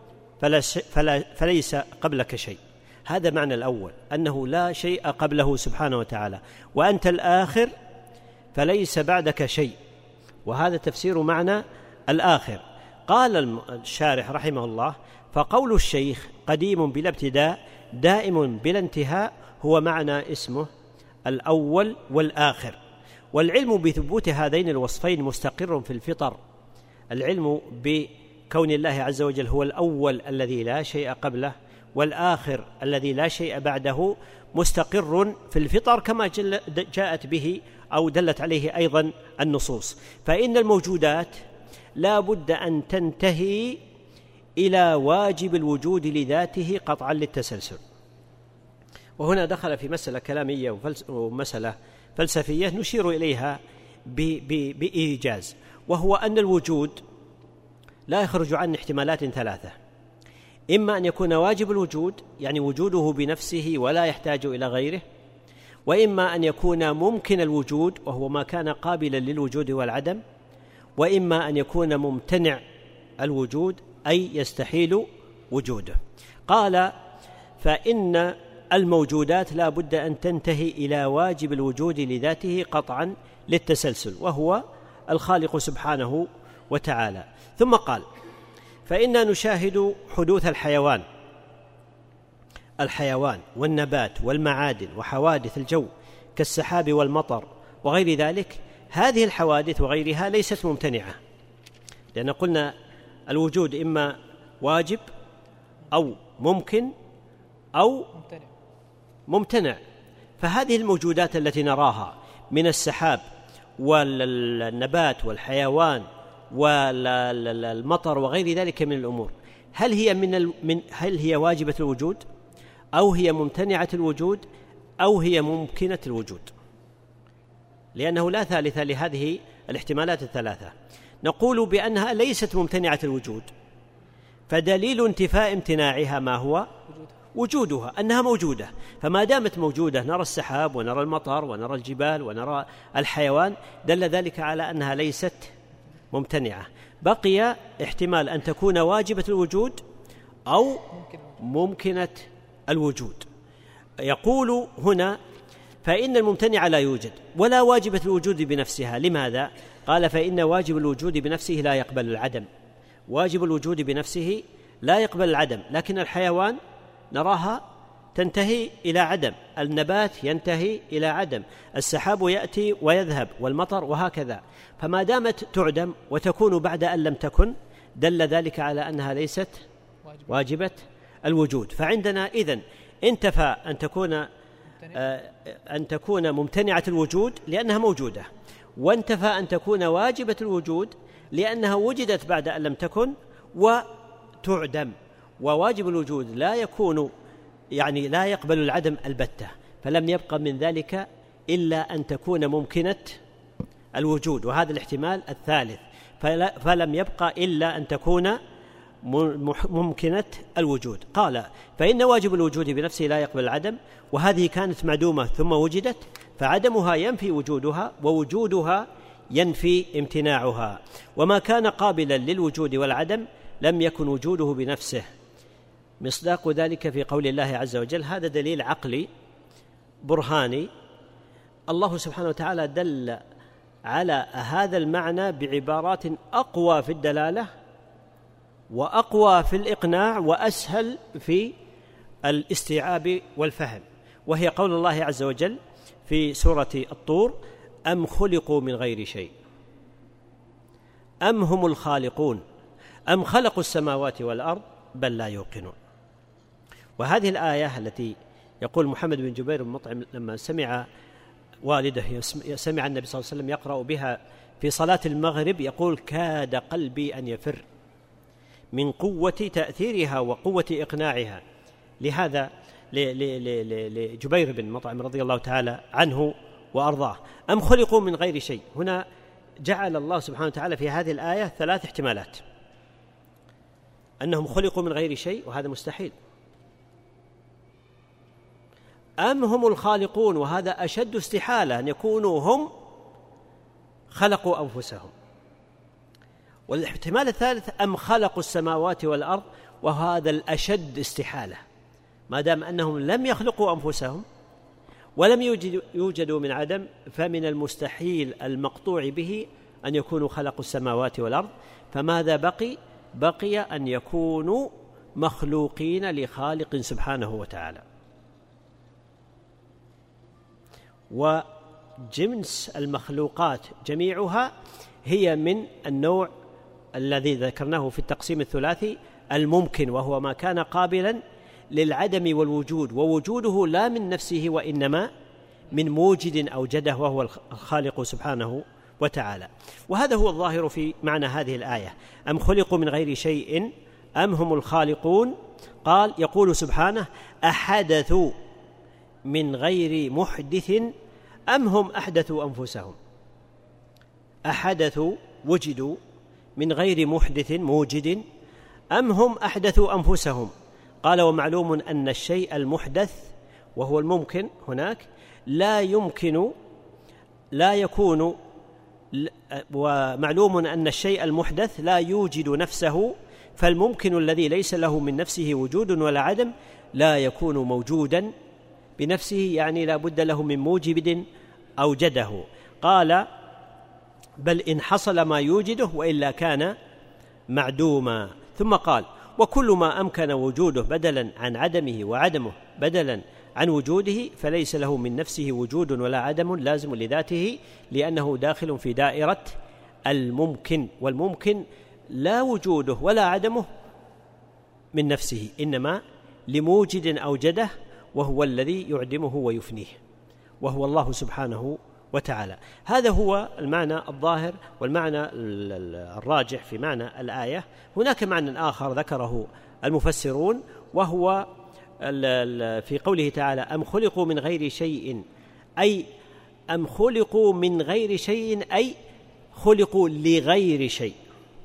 فليس قبلك شيء. هذا معنى الأول، أنه لا شيء قبله سبحانه وتعالى، وأنت الآخر فليس بعدك شيء، وهذا تفسير معنى الآخر. قال الشارح رحمه الله فقول الشيخ قديم بلا ابتداء دائم بلا انتهاء هو معنى اسمه الأول والآخر. والعلم بثبوت هذين الوصفين مستقر في الفطر. العلم بكون الله عز وجل هو الأول الذي لا شيء قبله والآخر الذي لا شيء بعده مستقر في الفطر كما جاءت به أو دلت عليه أيضا النصوص. فإن الموجودات لا بد أن تنتهي إلى واجب الوجود لذاته قطعا للتسلسل. وهنا دخل في مسألة كلامية ومسألة فلسفية نشير إليها بإيجاز، وهو أن الوجود لا يخرج عن احتمالات ثلاثة: إما أن يكون واجب الوجود يعني وجوده بنفسه ولا يحتاج إلى غيره، وإما أن يكون ممكن الوجود وهو ما كان قابلا للوجود والعدم، وإما أن يكون ممتنع الوجود أي يستحيل وجوده. قال فإن الموجودات لا بد أن تنتهي إلى واجب الوجود لذاته قطعا للتسلسل وهو الخالق سبحانه وتعالى. ثم قال فإننا نشاهد حدوث الحيوان والنبات والمعادن وحوادث الجو كالسحاب والمطر وغير ذلك. هذه الحوادث وغيرها ليست ممتنعة، لأن قلنا الوجود إما واجب أو ممكن أو ممتنع. فهذه الموجودات التي نراها من السحاب والنبات والحيوان والمطر وغير ذلك من الأمور هل هي واجبة الوجود أو هي ممتنعة الوجود أو هي ممكنة الوجود؟ لأنه لا ثالث لهذه الاحتمالات الثلاثة. نقول بأنها ليست ممتنعة الوجود، فدليل انتفاء امتناعها ما هو وجودها، أنها موجودة. فما دامت موجودة نرى السحاب ونرى المطر ونرى الجبال ونرى الحيوان، دل ذلك على أنها ليست ممتنعة. بقي احتمال أن تكون واجبة الوجود أو ممكنة الوجود. يقول هنا فإن الممتنع لا يوجد ولا واجبة الوجود بنفسها. لماذا؟ قال فإن واجب الوجود بنفسه لا يقبل العدم. واجب الوجود بنفسه لا يقبل العدم، لكن الحيوان نراها تنتهي إلى عدم، النبات ينتهي إلى عدم، السحاب يأتي ويذهب والمطر وهكذا. فما دامت تعدم وتكون بعد أن لم تكن دل ذلك على أنها ليست واجبة الوجود. فعندنا إذن انتفى أن تكون ممتنعة الوجود لأنها موجودة، وانتفى أن تكون واجبة الوجود لأنها وجدت بعد أن لم تكن وتعدم. وواجب الوجود لا يكون لا يقبل العدم البتة، فلم يبقى من ذلك إلا أن تكون ممكنة الوجود، وهذا الاحتمال الثالث. فلم يبقى إلا أن تكون ممكنة الوجود. قال فإن واجب الوجود بنفسه لا يقبل العدم، وهذه كانت معدومة ثم وجدت، فعدمها ينفي وجودها ووجودها ينفي امتناعها. وما كان قابلا للوجود والعدم لم يكن وجوده بنفسه. مصداق ذلك في قول الله عز وجل. هذا دليل عقلي برهاني. الله سبحانه وتعالى دل على هذا المعنى بعبارات أقوى في الدلالة وأقوى في الإقناع وأسهل في الاستيعاب والفهم، وهي قول الله عز وجل في سورة الطور: أم خلقوا من غير شيء أم هم الخالقون أم خلقوا السماوات والأرض بل لا يوقنون. وهذه الآية التي يقول محمد بن جبير بن مطعم لما سمع والده سمع النبي صلى الله عليه وسلم يقرأ بها في صلاة المغرب يقول: كاد قلبي أن يفر من قوة تأثيرها وقوة إقناعها. لهذا لجبير بن مطعم رضي الله تعالى عنه وأرضاه: أم خلقوا من غير شيء. هنا جعل الله سبحانه وتعالى في هذه الآية 3 احتمالات: أنهم خلقوا من غير شيء وهذا مستحيل، أم هم الخالقون وهذا أشد استحالة أن يكونوا هم خلقوا أنفسهم، والاحتمال الثالث أم خلقوا السماوات والأرض وهذا الأشد استحالة، ما دام أنهم لم يخلقوا أنفسهم ولم يوجدوا من عدم، فمن المستحيل المقطوع به أن يكونوا خلقوا السماوات والأرض. فماذا بقي أن يكونوا مخلوقين لخالق سبحانه وتعالى. وجنس المخلوقات جميعها هي من النوع الذي ذكرناه في التقسيم الثلاثي الممكن، وهو ما كان قابلا للعدم والوجود، ووجوده لا من نفسه وإنما من موجد أوجده وهو الخالق سبحانه وتعالى. وهذا هو الظاهر في معنى هذه الآية: أم خلقوا من غير شيء أم هم الخالقون. قال يقول سبحانه: أحدثوا من غير محدث أم هم أحدثوا أنفسهم. أحدثوا وجدوا من غير محدث موجد أم هم أحدثوا أنفسهم. قال: ومعلوم أن الشيء المحدث وهو الممكن هناك ومعلوم أن الشيء المحدث لا يوجد نفسه، فالممكن الذي ليس له من نفسه وجود ولا عدم لا يكون موجودا بنفسه، يعني لا بد له من موجب أوجده. قال: بل إن حصل ما يوجده وإلا كان معدوما. ثم قال: وكل ما أمكن وجوده بدلا عن عدمه وعدمه بدلا عن وجوده فليس له من نفسه وجود ولا عدم لازم لذاته، لأنه داخل في دائرة الممكن، والممكن لا وجوده ولا عدمه من نفسه، إنما لموجد أوجده وهو الذي يعدمه ويفنيه، وهو الله سبحانه وتعالى. هذا هو المعنى الظاهر والمعنى الراجح في معنى الآية. هناك معنى آخر ذكره المفسرون، وهو في قوله تعالى: أم خلقوا من غير شيء، أي أم خلقوا من غير شيء أي خلقوا لغير شيء.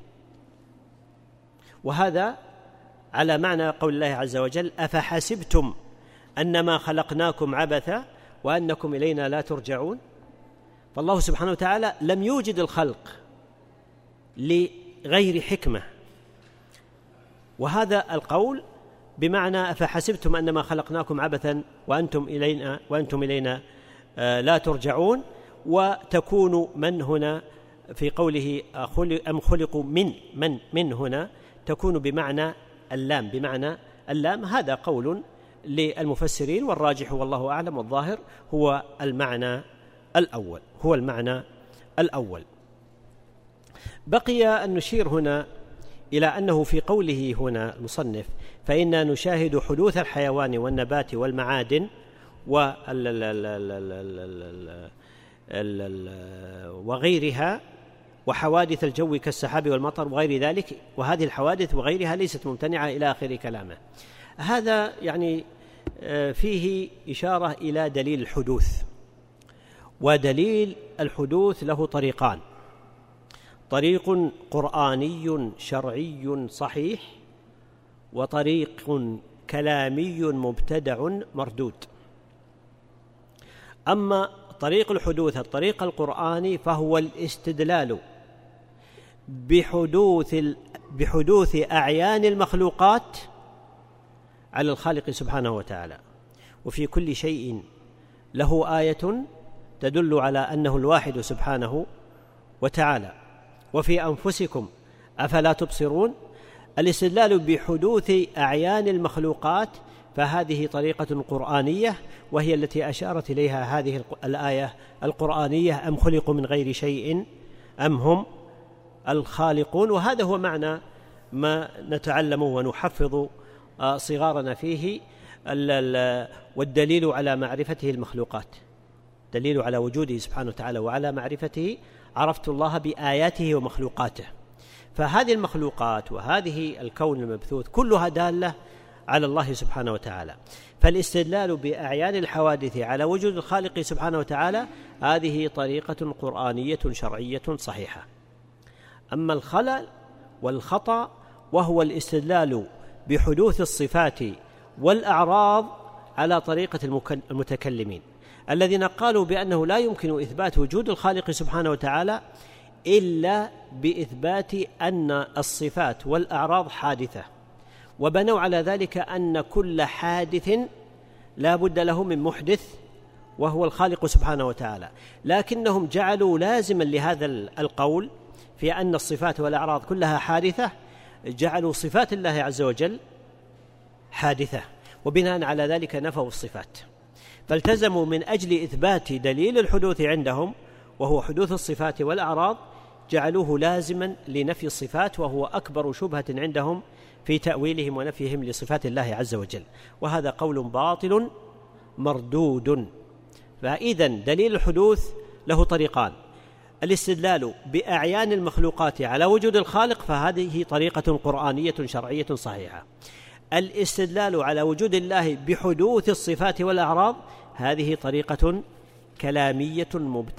وهذا على معنى قول الله عز وجل: أفحسبتم أنما خلقناكم عبثا وأنكم إلينا لا ترجعون. فالله سبحانه وتعالى لم يوجد الخلق لغير حكمة، وهذا القول بمعنى أفحسبتم أنما خلقناكم عبثا وأنتم إلينا لا ترجعون. وتكون من هنا في قوله أم خلقوا من هنا تكون بمعنى اللام. هذا قول للمفسرين، والراجح والله أعلم والظاهر هو المعنى الأول. بقي أن نشير هنا إلى أنه في قوله هنا المصنف: فإنا نشاهد حدوث الحيوان والنبات والمعادن وغيرها وحوادث الجو كالسحاب والمطر وغير ذلك، وهذه الحوادث وغيرها ليست ممتنعة إلى آخر كلامه. هذا يعني فيه إشارة إلى دليل الحدوث، ودليل الحدوث له طريقان: طريق قرآني شرعي صحيح، وطريق كلامي مبتدع مردود. أما طريق الحدوث الطريق القرآني فهو الاستدلال بحدوث أعيان المخلوقات على الخالق سبحانه وتعالى، وفي كل شيء له آية تدل على أنه الواحد سبحانه وتعالى وفي أنفسكم أفلا تبصرون الاستدلال بحدوث أعيان المخلوقات، فهذه طريقة قرآنية، وهي التي أشارت إليها هذه الآية القرآنية: أم خلقوا من غير شيء أم هم الخالقون. وهذا هو معنى ما نتعلم ونحفظ صغارنا فيه، والدليل على معرفته المخلوقات، دليل على وجوده سبحانه وتعالى وعلى معرفته: عرفت الله بآياته ومخلوقاته. فهذه المخلوقات وهذه الكون المبثوث كلها دالة على الله سبحانه وتعالى. فالاستدلال بأعيان الحوادث على وجود الخالق سبحانه وتعالى هذه طريقة قرآنية شرعية صحيحة. أما الخلل والخطأ وهو الاستدلال بحدوث الصفات والأعراض على طريقة المتكلمين الذين قالوا بأنه لا يمكن إثبات وجود الخالق سبحانه وتعالى إلا بإثبات أن الصفات والأعراض حادثة، وبنوا على ذلك أن كل حادث لا بد له من محدث وهو الخالق سبحانه وتعالى، لكنهم جعلوا لازما لهذا القول في أن الصفات والأعراض كلها حادثة، جعلوا صفات الله عز وجل حادثة، وبناء على ذلك نفوا الصفات. فالتزموا من أجل إثبات دليل الحدوث عندهم وهو حدوث الصفات والأعراض، جعلوه لازما لنفي الصفات، وهو أكبر شبهة عندهم في تأويلهم ونفيهم لصفات الله عز وجل، وهذا قول باطل مردود. فإذا دليل الحدوث له طريقان: الاستدلال بأعيان المخلوقات على وجود الخالق، فهذه طريقة قرآنية شرعية صحيحة. الاستدلال على وجود الله بحدوث الصفات والأعراض هذه طريقة كلامية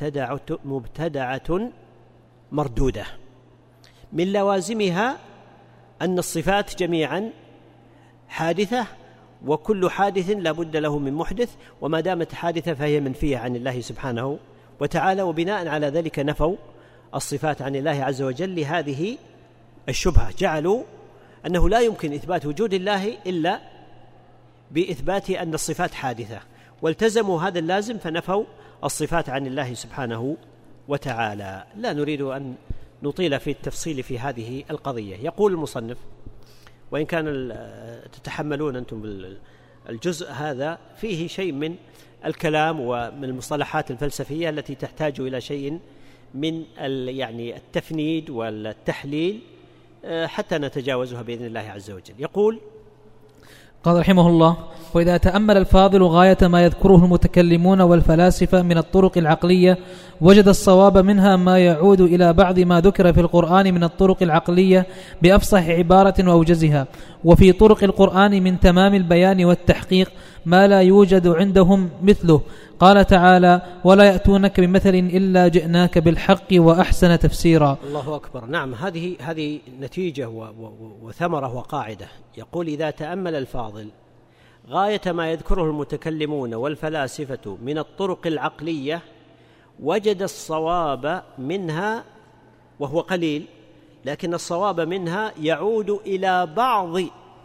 مبتدعة مردودة. من لوازمها أن الصفات جميعا حادثة، وكل حادث لا بد له من محدث، وما دامت حادثة فهي منفية عن الله سبحانه وتعالى، وبناء على ذلك نفوا الصفات عن الله عز وجل لهذه الشبهة. جعلوا أنه لا يمكن إثبات وجود الله إلا بإثبات أن الصفات حادثة، والتزموا هذا اللازم فنفوا الصفات عن الله سبحانه وتعالى. لا نريد أن نطيل في التفصيل في هذه القضية. يقول المصنف: وإن كان تتحملون أنتم الجزء هذا فيه شيء من الكلام ومن المصطلحات الفلسفية التي تحتاج إلى شيء من يعني التفنيد والتحليل حتى نتجاوزها بإذن الله عز وجل. يقول: قال رحمه الله: وإذا تأمل الفاضل غاية ما يذكره المتكلمون والفلاسفة من الطرق العقلية وجد الصواب منها ما يعود إلى بعض ما ذكر في القرآن من الطرق العقلية بأفصح عبارة وأوجزها، وفي طرق القرآن من تمام البيان والتحقيق ما لا يوجد عندهم مثله. قال تعالى: ولا يأتونك بمثل إلا جئناك بالحق وأحسن تفسيرا. الله أكبر. نعم، هذه نتيجة وثمرة وقاعدة. يقول: إذا تأمل الفاضل غاية ما يذكره المتكلمون والفلاسفة من الطرق العقلية وجد الصواب منها، وهو قليل، لكن الصواب منها يعود إلى بعض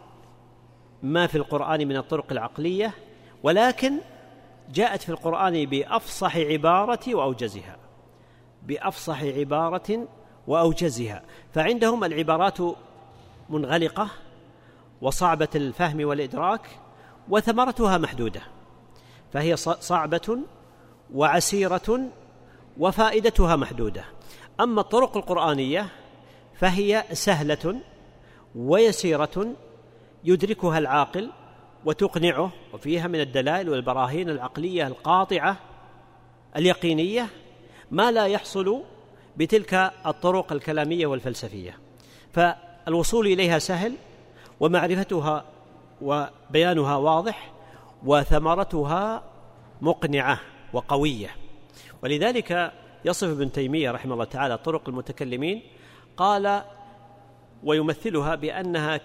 ما في القرآن من الطرق العقلية، ولكن جاءت في القرآن بأفصح عبارة وأوجزها، بأفصح عبارة وأوجزها. فعندهم العبارات منغلقة وصعبة الفهم والإدراك، وثمرتها محدودة، فهي صعبة وعسيرة وفائدتها محدودة. أما الطرق القرآنية فهي سهلة ويسيرة يدركها العاقل وتقنعه، وفيها من الدلائل والبراهين العقلية القاطعة اليقينية ما لا يحصل بتلك الطرق الكلامية والفلسفية. فالوصول إليها سهل، ومعرفتها وبيانها واضح، وثمرتها مقنعة وقوية. ولذلك يصف ابن تيمية رحمه الله تعالى طرق المتكلمين، قال ويمثلها بأنها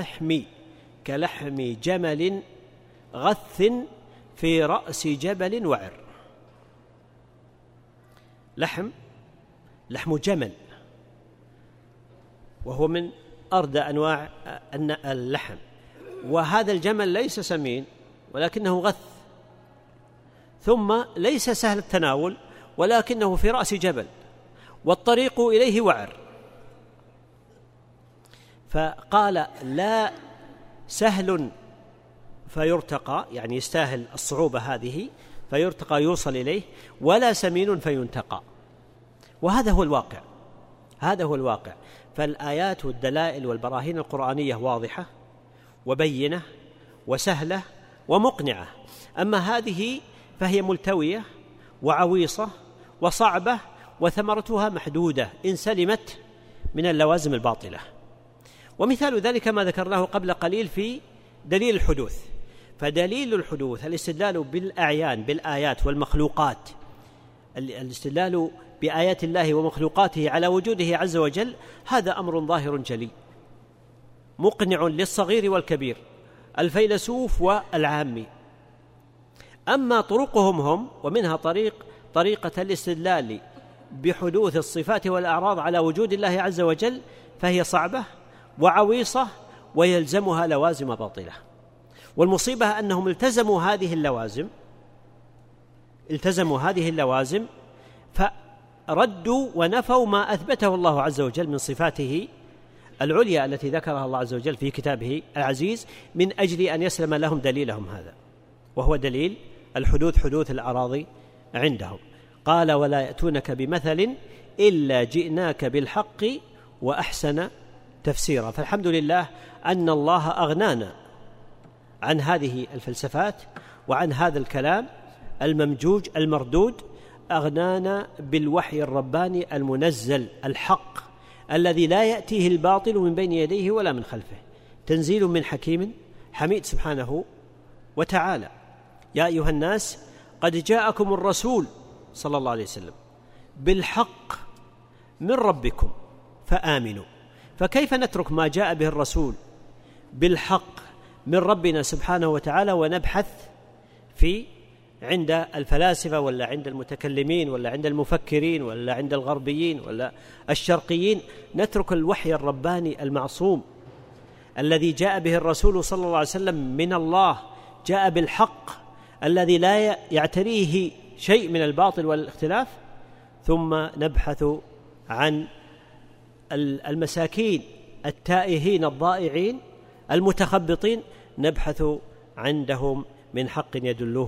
كلحم جمل غث في رأس جبل وعر. لحم جمل، وهو من أردى أنواع اللحم، وهذا الجمل ليس سمين ولكنه غث، ثم ليس سهل التناول ولكنه في رأس جبل، والطريق إليه وعر. فقال لا سهل فيرتقى، يعني يستاهل الصعوبة هذه فيرتقى يوصل إليه، ولا سمين فينتقى. وهذا هو الواقع، هذا هو الواقع. فالآيات والدلائل والبراهين القرآنية واضحة وبينة وسهلة ومقنعة. أما هذه فهي ملتوية وعويصة وصعبة وثمرتها محدودة إن سلمت من اللوازم الباطلة. ومثال ذلك ما ذكرناه قبل قليل في دليل الحدوث. فدليل الحدوث الاستدلال بالأعيان بالآيات والمخلوقات، الاستدلال بآيات الله ومخلوقاته على وجوده عز وجل، هذا أمر ظاهر جلي مقنع للصغير والكبير، الفيلسوف والعامي. أما طرقهم هم، ومنها طريقة الاستدلال بحدوث الصفات والأعراض على وجود الله عز وجل، فهي صعبة وعويصة ويلزمها لوازم باطلة. والمصيبة أنهم التزموا هذه اللوازم فردوا ونفوا ما أثبته الله عز وجل من صفاته العليا التي ذكرها الله عز وجل في كتابه العزيز، من أجل أن يسلم لهم دليلهم هذا، وهو دليل الحدوث، حدوث الأعراض عندهم. قال ولا يأتونك بمثل إلا جئناك بالحق وأحسن تفسيرا. فالحمد لله أن الله أغنانا عن هذه الفلسفات وعن هذا الكلام الممجوج المردود، أغنانا بالوحي الرباني المنزل الحق الذي لا يأتيه الباطل من بين يديه ولا من خلفه، تنزيل من حكيم حميد سبحانه وتعالى. يا أيها الناس قد جاءكم الرسول صلى الله عليه وسلم بالحق من ربكم فآمنوا. فكيف نترك ما جاء به الرسول بالحق من ربنا سبحانه وتعالى ونبحث عند الفلاسفة ولا عند المتكلمين ولا عند المفكرين ولا عند الغربيين ولا الشرقيين؟ نترك الوحي الرباني المعصوم الذي جاء به الرسول صلى الله عليه وسلم من الله، جاء بالحق الذي لا يعتريه شيء من الباطل والاختلاف، ثم نبحث عن المساكين التائهين الضائعين المتخبطين، نبحث عندهم من حق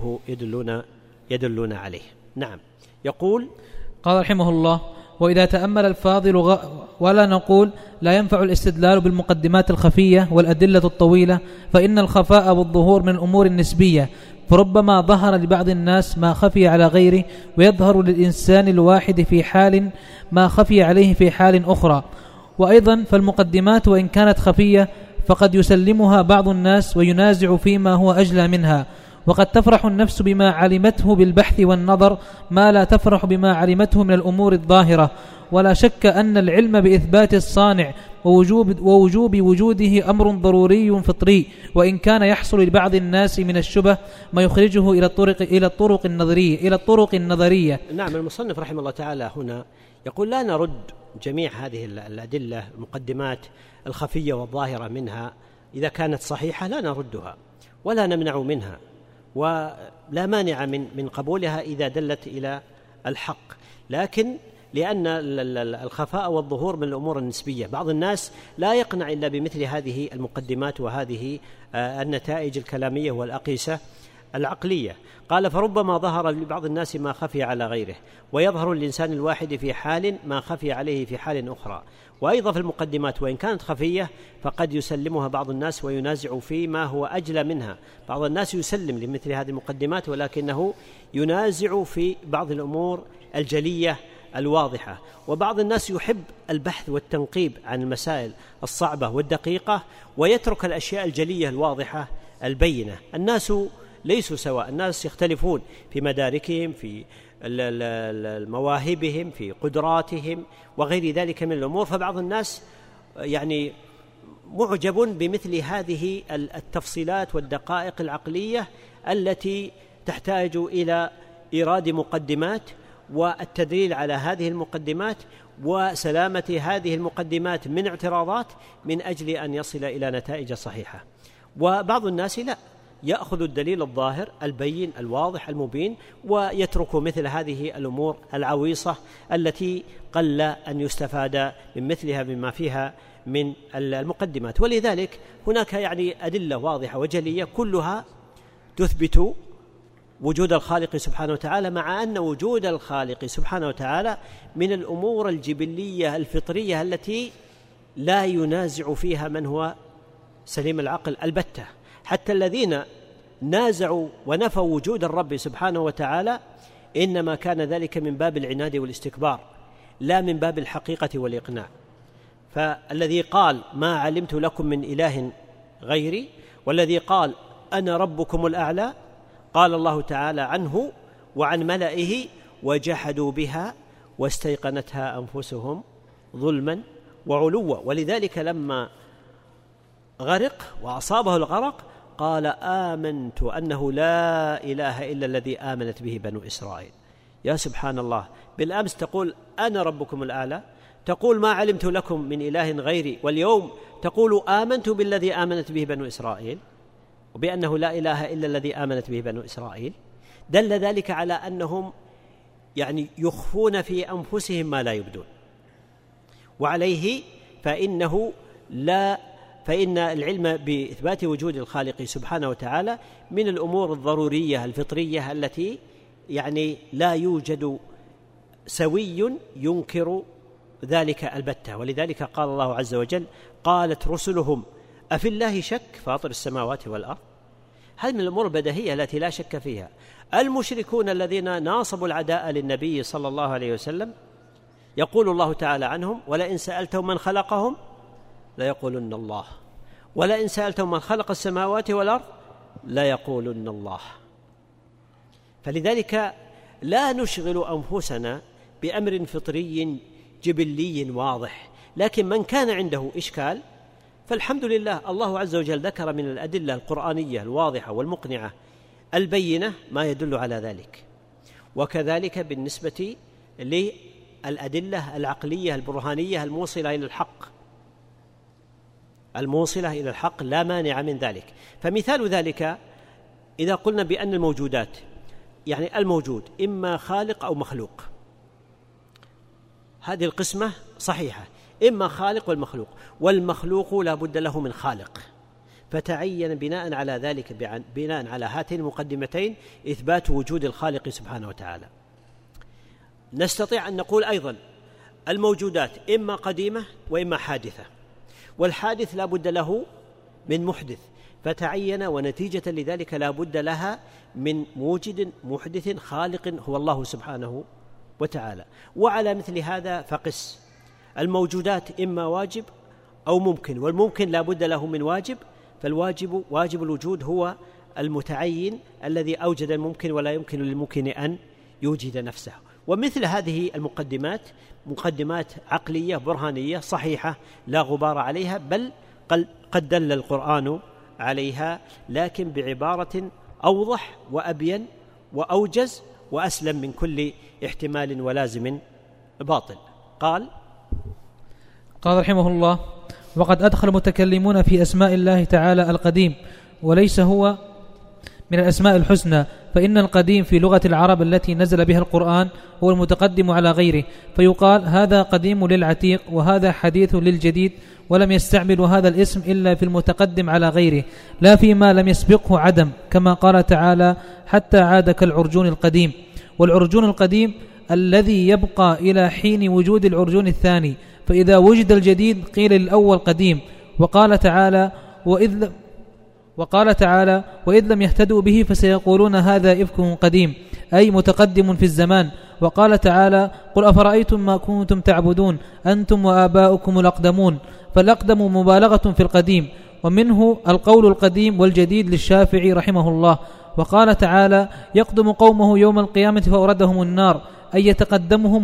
يدلون عليه. نعم. يقول قال رحمه الله: وإذا تأمل الفاضل ولا نقول لا ينفع الاستدلال بالمقدمات الخفية والأدلة الطويلة، فإن الخفاء والظهور من الأمور النسبية، فربما ظهر لبعض الناس ما خفي على غيره، ويظهر للإنسان الواحد في حال ما خفي عليه في حال أخرى. وأيضا فالمقدمات وإن كانت خفية فقد يسلمها بعض الناس وينازع فيما هو أجلى منها، وقد تفرح النفس بما علمته بالبحث والنظر ما لا تفرح بما علمته من الأمور الظاهرة. ولا شك أن العلم بإثبات الصانع ووجوب وجوده أمر ضروري فطري، وإن كان يحصل لبعض الناس من الشبه ما يخرجه إلى الطرق النظرية. نعم. المصنف رحمه الله تعالى هنا يقول لا نرد جميع هذه الأدلة المقدمات الخفية والظاهرة منها، إذا كانت صحيحة لا نردها ولا نمنع منها، ولا مانع من قبولها إذا دلت إلى الحق، لكن لأن الخفاء والظهور من الأمور النسبية، بعض الناس لا يقنع إلا بمثل هذه المقدمات وهذه النتائج الكلامية والأقيسة العقلية. قال فربما ظهر لبعض الناس ما خفي على غيره، ويظهر للإنسان الواحد في حال ما خفي عليه في حال أخرى. وأيضا في المقدمات وإن كانت خفية فقد يسلمها بعض الناس وينازع فيما هو أجلى منها. بعض الناس يسلم لمثل هذه المقدمات ولكنه ينازع في بعض الأمور الجلية الواضحة. وبعض الناس يحب البحث والتنقيب عن المسائل الصعبة والدقيقة ويترك الأشياء الجلية الواضحة البينة. الناس ليسوا سواء، الناس يختلفون في مداركهم، في مواهبهم، في قدراتهم وغير ذلك من الأمور. فبعض الناس يعني معجب بمثل هذه التفصيلات والدقائق العقلية التي تحتاج إلى إيراد مقدمات والتدليل على هذه المقدمات وسلامة هذه المقدمات من اعتراضات من أجل أن يصل إلى نتائج صحيحة. وبعض الناس لا، يأخذ الدليل الظاهر البين الواضح المبين، ويترك مثل هذه الأمور العويصة التي قل أن يستفاد من مثلها مما فيها من المقدمات. ولذلك هناك أدلة واضحة وجلية كلها تثبت وجود الخالق سبحانه وتعالى، مع أن وجود الخالق سبحانه وتعالى من الأمور الجبلية الفطرية التي لا ينازع فيها من هو سليم العقل البتة. حتى الذين نازعوا ونفوا وجود الرب سبحانه وتعالى إنما كان ذلك من باب العناد والاستكبار، لا من باب الحقيقة والإقناع. فالذي قال ما علمت لكم من إله غيري، والذي قال أنا ربكم الأعلى، قال الله تعالى عنه وعن ملئه وجحدوا بها واستيقنتها أنفسهم ظلما وعلوا. ولذلك لما غرق وأصابه الغرق قال آمنت أنه لا إله إلا الذي آمنت به بنو إسرائيل. يا سبحان الله، بالأمس تقول أنا ربكم الأعلى، تقول ما علمت لكم من إله غيري، واليوم تقول آمنت بالذي آمنت به بنو إسرائيل، وبأنه لا إله إلا الذي آمنت به بنو إسرائيل. دل ذلك على أنهم يخفون في أنفسهم ما لا يبدون. وعليه فإن العلم بإثبات وجود الخالق سبحانه وتعالى من الأمور الضرورية الفطرية التي لا يوجد سوي ينكر ذلك البتة. ولذلك قال الله عز وجل قالت رسلهم أفي الله شك فاطر السماوات والأرض. هذه من الأمور البديهية التي لا شك فيها. المشركون الذين ناصبوا العداء للنبي صلى الله عليه وسلم يقول الله تعالى عنهم ولئن سألتهم من خلقهم ليقولن الله، ولئن سألتهم من خلق السماوات والأرض ليقولن الله. فلذلك لا نشغل أنفسنا بأمر فطري جبلي واضح، لكن من كان عنده إشكال فالحمد لله الله عز وجل ذكر من الأدلة القرآنية الواضحة والمقنعة البينة ما يدل على ذلك. وكذلك بالنسبة للأدلة العقلية البرهانية الموصلة إلى الحق لا مانع من ذلك. فمثال ذلك إذا قلنا بأن الموجودات الموجود إما خالق أو مخلوق، هذه القسمة صحيحة، إما خالق والمخلوق، والمخلوق لا بد له من خالق. فتعين بناء على ذلك بناء على هاتين المقدمتين إثبات وجود الخالق سبحانه وتعالى. نستطيع أن نقول أيضا الموجودات إما قديمة وإما حادثة، والحادث لا بد له من محدث، فتعين ونتيجة لذلك لا بد لها من موجد محدث خالق هو الله سبحانه وتعالى. وعلى مثل هذا فقس الموجودات إما واجب أو ممكن، والممكن لا بد له من واجب، فالواجب واجب الوجود هو المتعين الذي أوجد الممكن ولا يمكن للممكن أن يوجد نفسه. ومثل هذه المقدمات مقدمات عقلية برهانية صحيحة لا غبار عليها، بل قد دل القرآن عليها، لكن بعبارة أوضح وأبين وأوجز وأسلم من كل احتمال ولازم باطل. قال رحمه الله: وقد أدخل المتكلمون في أسماء الله تعالى القديم، وليس هو من الأسماء الحسنى، فإن القديم في لغة العرب التي نزل بها القرآن هو المتقدم على غيره، فيقال هذا قديم للعتيق وهذا حديث للجديد، ولم يستعمل هذا الاسم إلا في المتقدم على غيره، لا فيما لم يسبقه عدم، كما قال تعالى حتى عاد كالعرجون القديم. والعرجون القديم الذي يبقى إلى حين وجود العرجون الثاني، فإذا وجد الجديد قيل للأول قديم. وقال تعالى وإذ لم يهتدوا به فسيقولون هذا إفك قديم، أي متقدم في الزمان. وقال تعالى: قل أفرأيتم ما كنتم تعبدون أنتم وآباؤكم الأقدمون، فالأقدم مبالغة في القديم، ومنه القول القديم والجديد للشافعي رحمه الله. وقال تعالى: يقدم قومه يوم القيامة فأوردهم النار، أي يتقدمهم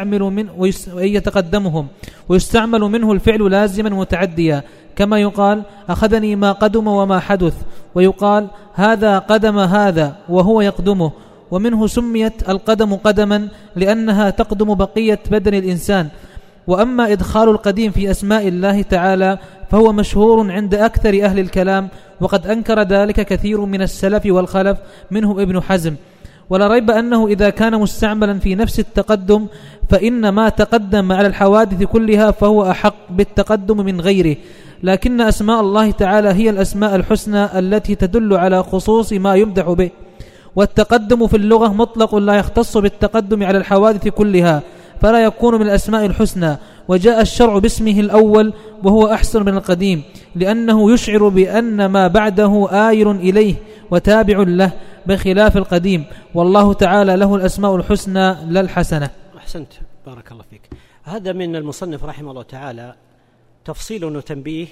ويستعمل منه الفعل لازما متعديا، كما يقال أخذني ما قدم وما حدث، ويقال هذا قدم هذا وهو يقدمه. ومنه سميت القدم قدما لأنها تقدم بقية بدن الإنسان، وأما إدخال القديم في أسماء الله تعالى فهو مشهور عند أكثر أهل الكلام، وقد أنكر ذلك كثير من السلف والخلف منهم ابن حزم. ولا ريب أنه إذا كان مستعملا في نفس التقدم فإن ما تقدم على الحوادث كلها فهو أحق بالتقدم من غيره، لكن أسماء الله تعالى هي الأسماء الحسنى التي تدل على خصوص ما يمدح به، والتقدم في اللغة مطلق لا يختص بالتقدم على الحوادث كلها، فلا يكون من الأسماء الحسنى. وجاء الشرع باسمه الأول وهو أحسن من القديم، لأنه يشعر بأن ما بعده آير إليه وتابع له بخلاف القديم، والله تعالى له الأسماء الحسنى لا الحسنة. أحسنت، بارك الله فيك. هذا من المصنف رحمه الله تعالى تفصيل وتنبيه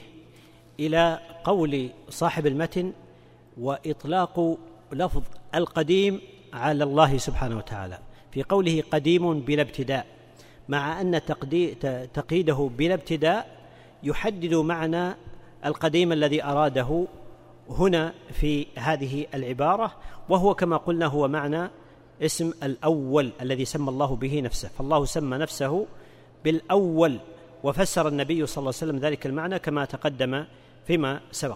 إلى قول صاحب المتن وإطلاق لفظ القديم على الله سبحانه وتعالى في قوله قديم بلا ابتداء، مع أن تقييده بلا ابتداء يحدد معنى القديم الذي أراده هنا في هذه العبارة، وهو كما قلنا هو معنى اسم الأول الذي سمى الله به نفسه، فالله سمى نفسه بالأول، وفسر النبي صلى الله عليه وسلم ذلك المعنى كما تقدم فيما سبق.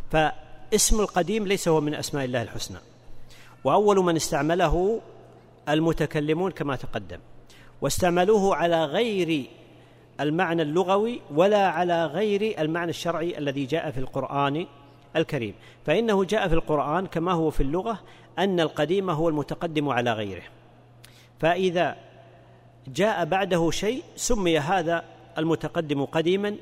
فاسم القديم ليس هو من أسماء الله الحسنى، وأول من استعمله المتكلمون كما تقدم، واستعملوه على غير المعنى اللغوي ولا على غير المعنى الشرعي الذي جاء في القرآن الكريم، فإنه جاء في القرآن كما هو في اللغة أن القديم هو المتقدم على غيره، فإذا جاء بعده شيء سمي هذا المتقدم قديما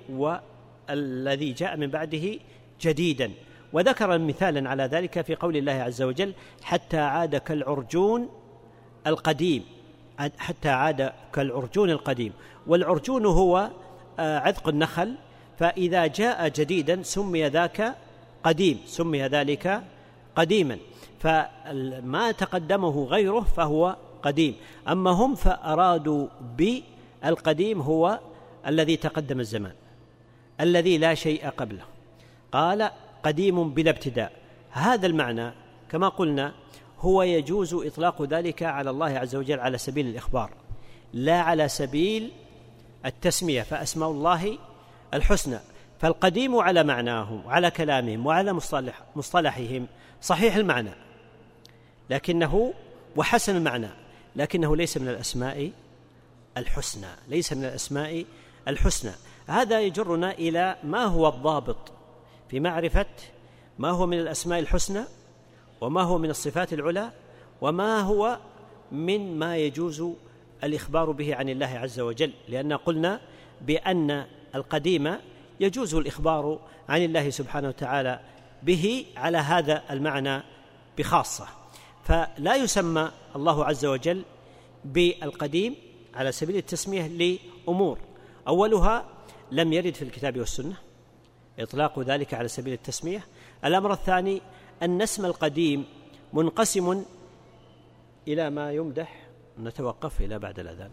والذي جاء من بعده جديدا. وذكر مثالا على ذلك في قول الله عز وجل حتى عاد كالعرجون القديم، حتى عاد كالعرجون القديم، والعرجون هو عذق النخل، فإذا جاء جديدا سمي ذاك قديم، سمي ذلك قديما، فما تقدمه غيره فهو قديم. أما هم فأرادوا بالقديم هو الذي تقدم الزمان الذي لا شيء قبله، قال قديم بلا ابتداء. هذا المعنى كما قلنا هو يجوز إطلاق ذلك على الله عز وجل على سبيل الإخبار لا على سبيل التسمية، فأسماء الله الحسنى، فالقديم على معناهم وعلى كلامهم وعلى مصطلحهم صحيح المعنى لكنه وحسن المعنى، لكنه ليس من الأسماء الحسنى، ليس من الأسماء الحسنى. هذا يجرنا إلى ما هو الضابط في معرفة ما هو من الأسماء الحسنى وما هو من الصفات العلى وما هو من ما يجوز الإخبار به عن الله عز وجل، لأن قلنا بأن القديم يجوز الإخبار عن الله سبحانه وتعالى به على هذا المعنى بخاصة، فلا يسمى الله عز وجل بالقديم على سبيل التسمية لأمور، أولها لم يرد في الكتاب والسنة إطلاق ذلك على سبيل التسمية. الأمر الثاني أن اسم القديم منقسم إلى ما يمدح. نتوقف إلى بعد الأذان.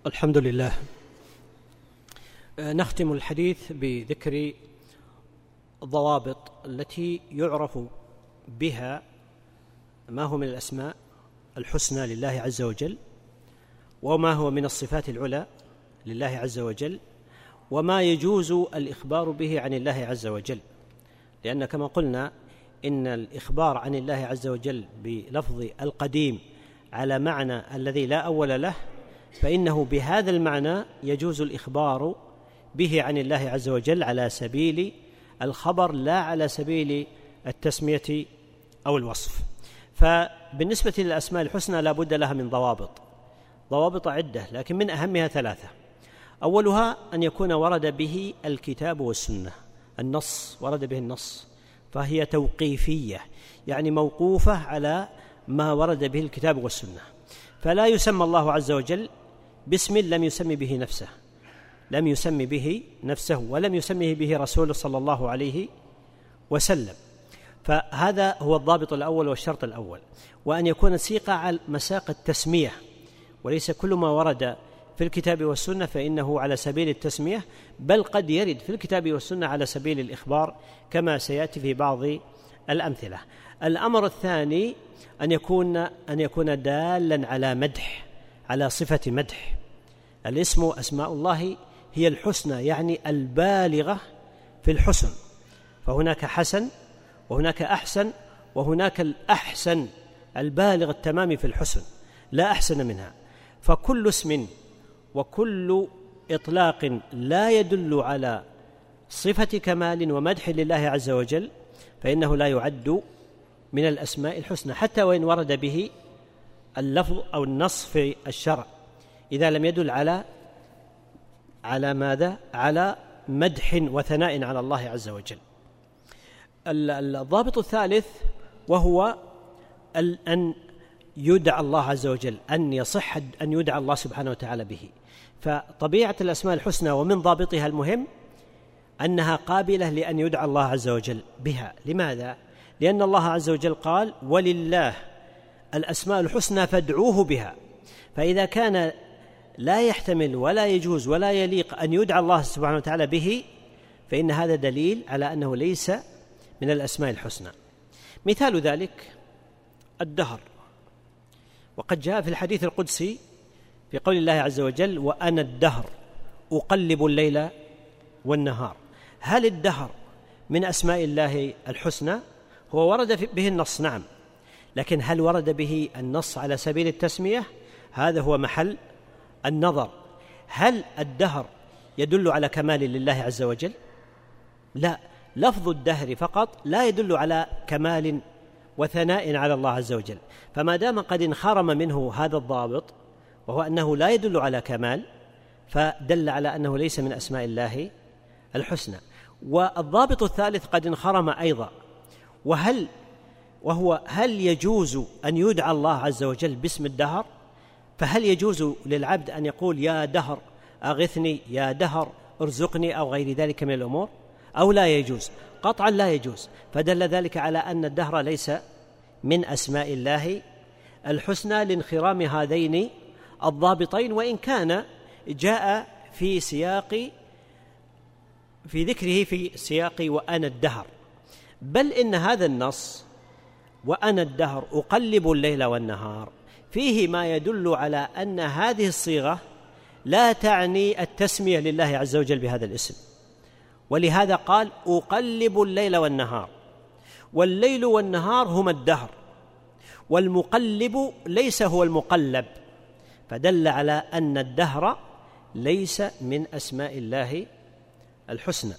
الحمد لله. نختم الحديث بذكر الضوابط التي يعرف بها ما هو من الأسماء الحسنى لله عز وجل، وما هو من الصفات العلى لله عز وجل، وما يجوز الإخبار به عن الله عز وجل. لأن كما قلنا إن الإخبار عن الله عز وجل بلفظ القديم على معنى الذي لا أول له، فإنه بهذا المعنى يجوز الإخبار به عن الله عز وجل على سبيل الخبر لا على سبيل التسمية أو الوصف. فبالنسبة للأسماء الحسنى لا بد لها من ضوابط عدة، لكن من أهمها 3. أولها أن يكون ورد به الكتاب والسنة، النص ورد به النص، فهي توقيفية، يعني موقوفة على ما ورد به الكتاب والسنة. فلا يسمى الله عز وجل باسم لم يسمي به نفسه ولم يسميه به رسوله صلى الله عليه وسلم. فهذا هو الضابط الأول والشرط الأول، وأن يكون سيق على مساق التسمية، وليس كل ما ورد في الكتاب والسنة فإنه على سبيل التسمية، بل قد يرد في الكتاب والسنة على سبيل الإخبار كما سيأتي في بعض الأمثلة. الأمر الثاني أن يكون دالا على مدح، على صفة مدح. الاسم أسماء الله هي الحسنى، يعني البالغة في الحسن، فهناك حسن وهناك أحسن وهناك الأحسن البالغ التمام في الحسن لا أحسن منها. فكل اسم وكل إطلاق لا يدل على صفة كمال ومدح لله عز وجل فإنه لا يعد من الأسماء الحسنى، حتى وإن ورد به اللفظ أو النص في الشرع، إذا لم يدل على ماذا؟ على مدح وثناء على الله عز وجل. الضابط الثالث وهو أن يدعى الله عز وجل، أن يصح أن يدعى الله سبحانه وتعالى به. فطبيعة الأسماء الحسنى ومن ضابطها المهم أنها قابلة لأن يدعى الله عز وجل بها. لماذا؟ لأن الله عز وجل قال: ولله الأسماء الحسنى فادعوه بها. فإذا كان لا يحتمل ولا يجوز ولا يليق أن يدعى الله سبحانه وتعالى به، فإن هذا دليل على أنه ليس من الأسماء الحسنى. مثال ذلك الدهر، وقد جاء في الحديث القدسي في قول الله عز وجل: وأنا الدهر أقلب الليل والنهار. هل الدهر من أسماء الله الحسنى؟ هو ورد به النص، نعم، لكن هل ورد به النص على سبيل التسمية؟ هذا هو محل النظر. هل الدهر يدل على كمال لله عز وجل؟ لا، لفظ الدهر فقط لا يدل على كمال وثناء على الله عز وجل. فما دام قد انخرم منه هذا الضابط وهو أنه لا يدل على كمال، فدل على أنه ليس من أسماء الله الحسنى. والضابط الثالث قد انخرم أيضا، وهو هل يجوز أن يدعى الله عز وجل باسم الدهر؟ فهل يجوز للعبد أن يقول: يا دهر أغثني، يا دهر ارزقني، أو غير ذلك من الأمور، أو لا يجوز؟ قطعا لا يجوز. فدل ذلك على أن الدهر ليس من أسماء الله الحسنى لانخرام هذين الضابطين، وإن كان جاء في ذكره في سياق وأنا الدهر. بل إن هذا النص وأنا الدهر أقلب الليل والنهار فيه ما يدل على أن هذه الصيغة لا تعني التسمية لله عز وجل بهذا الاسم، ولهذا قال: أقلب الليل والنهار. والليل والنهار هما الدهر، والمقلب ليس هو المقلب، فدل على أن الدهر ليس من أسماء الله الحسنى.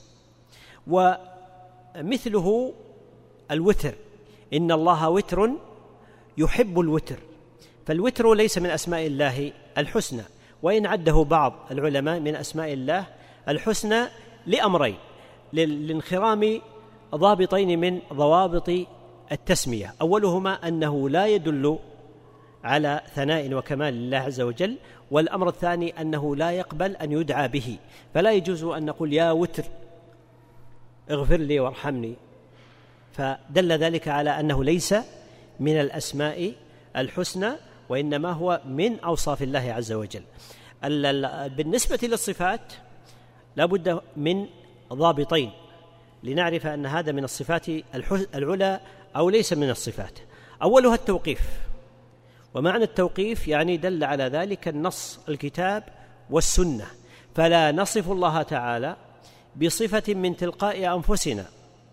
ومثله الوتر، إن الله وتر يحب الوتر، فالوتر ليس من أسماء الله الحسنى، وإن عده بعض العلماء من أسماء الله الحسنى لأمرين: لانخرام ضابطين من ضوابط التسمية، أولهما أنه لا يدل على ثناء وكمال لله عز وجل، والأمر الثاني أنه لا يقبل أن يدعى به، فلا يجوز أن نقول: يا وتر اغفر لي وارحمني، فدل ذلك على أنه ليس من الأسماء الحسنى، وإنما هو من أوصاف الله عز وجل. بالنسبة للصفات لا بد من ضابطين لنعرف أن هذا من الصفات العلى أو ليس من الصفات. أولها التوقيف، ومعنى التوقيف يعني دل على ذلك النص الكتاب والسنة، فلا نصف الله تعالى بصفة من تلقاء أنفسنا،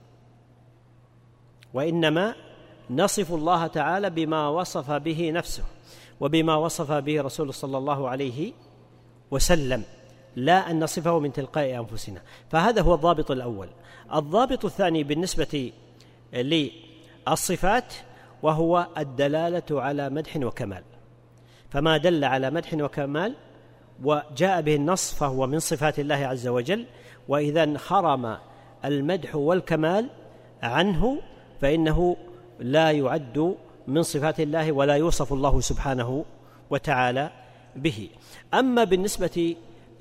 وإنما نصف الله تعالى بما وصف به نفسه وبما وصف به رسوله صلى الله عليه وسلم، لا أن نصفه من تلقاء أنفسنا. فهذا هو الضابط الأول. الضابط الثاني بالنسبة للصفات وهو الدلالة على مدح وكمال، فما دل على مدح وكمال وجاء به النص فهو من صفات الله عز وجل، وإذا انخرم المدح والكمال عنه فإنه لا يعد من صفات الله ولا يوصف الله سبحانه وتعالى به. أما بالنسبة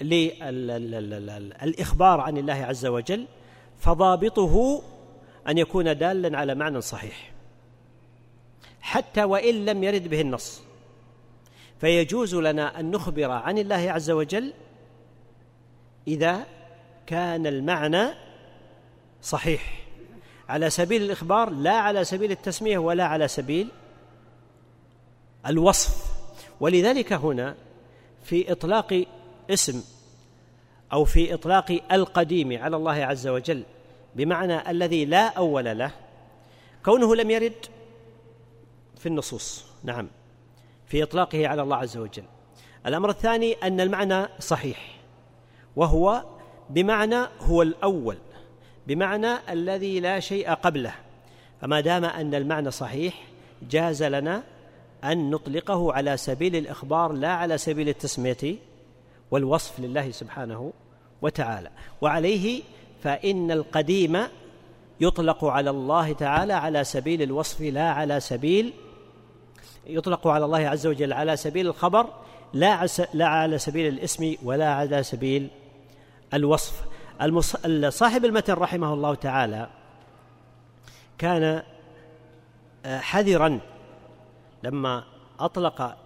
للإخبار عن الله عز وجل فضابطه أن يكون دالا على معنى صحيح حتى وإن لم يرد به النص، فيجوز لنا أن نخبر عن الله عز وجل إذا كان المعنى صحيح على سبيل الإخبار، لا على سبيل التسمية ولا على سبيل الوصف. ولذلك هنا في إطلاق اسم أو في إطلاق القديم على الله عز وجل بمعنى الذي لا أول له، كونه لم يرد في النصوص، نعم، في إطلاقه على الله عز وجل. الأمر الثاني أن المعنى صحيح، وهو بمعنى هو الأول، بمعنى الذي لا شيء قبله، فما دام أن المعنى صحيح جاز لنا أن نطلقه على سبيل الإخبار لا على سبيل التسمية والوصف لله سبحانه وتعالى. وعليه فإن القديم يطلق على الله تعالى على سبيل الوصف لا على سبيل، يطلق على الله عز وجل على سبيل الخبر لا على سبيل الاسم ولا على سبيل الوصف. صاحب المتن رحمه الله تعالى كان حذرا لما أطلق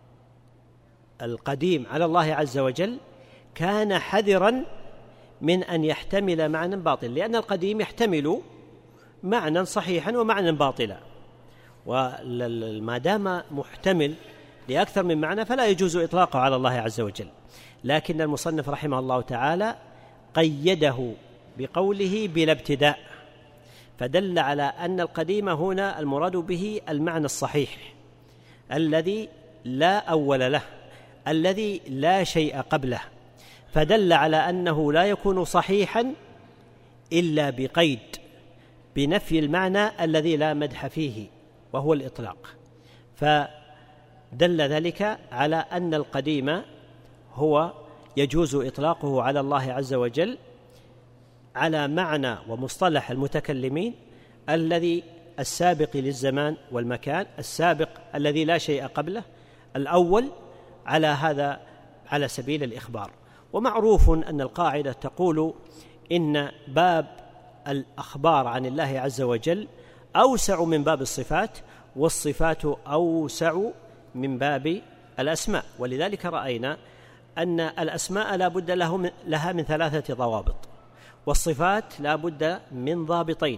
القديم على الله عز وجل، كان حذرا من أن يحتمل معنى باطل، لأن القديم يحتمل معنى صحيحا ومعنى باطلا، وما دام محتمل لأكثر من معنى فلا يجوز إطلاقه على الله عز وجل. لكن المصنف رحمه الله تعالى قيده بقوله بلا ابتداء، فدل على أن القديم هنا المراد به المعنى الصحيح الذي لا أول له، الذي لا شيء قبله، فدل على أنه لا يكون صحيحا إلا بقيد بنفي المعنى الذي لا مدح فيه وهو الإطلاق. فدل ذلك على أن القديم هو يجوز إطلاقه على الله عز وجل على معنى ومصطلح المتكلمين الذي السابق للزمان والمكان، السابق الذي لا شيء قبله، الأول، على هذا على سبيل الإخبار. ومعروف أن القاعدة تقول إن باب الأخبار عن الله عز وجل أوسع من باب الصفات، والصفات أوسع من باب الأسماء. ولذلك رأينا أن الأسماء لا بد لها من 3 ضوابط، والصفات لا بد من ضابطين،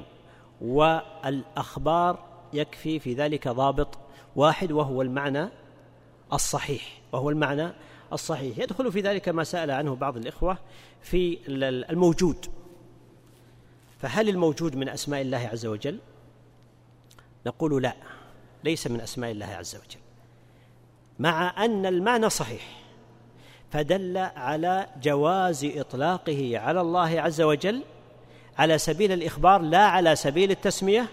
والأخبار يكفي في ذلك ضابط واحد وهو المعنى الصحيح، يدخل في ذلك ما سأل عنه بعض الإخوة في الموجود. فهل الموجود من أسماء الله عز وجل؟ نقول لا، ليس من أسماء الله عز وجل، مع أن المعنى صحيح، فدل على جواز إطلاقه على الله عز وجل على سبيل الإخبار لا على سبيل التسمية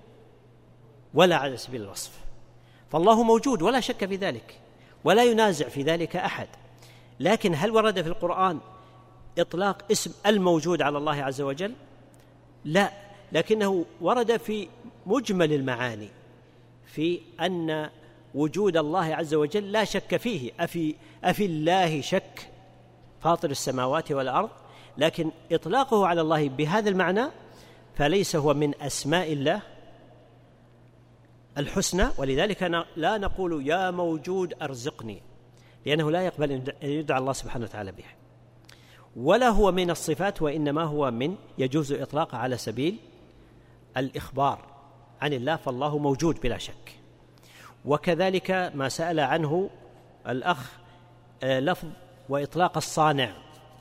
ولا على سبيل الوصف. فالله موجود ولا شك في ذلك ولا ينازع في ذلك أحد، لكن هل ورد في القرآن إطلاق اسم الموجود على الله عز وجل؟ لا، لكنه ورد في مجمل المعاني في أن وجود الله عز وجل لا شك فيه. أفي الله شك فاطر السماوات والأرض، لكن إطلاقه على الله بهذا المعنى فليس هو من أسماء الله الحسنى. ولذلك لا نقول يا موجود أرزقني، لأنه لا يقبل أن يدعى الله سبحانه وتعالى بها، ولا هو من الصفات، وإنما هو من يجوز إطلاقه على سبيل الإخبار عن الله، فالله موجود بلا شك. وكذلك ما سأل عنه الأخ لفظ وإطلاق الصانع،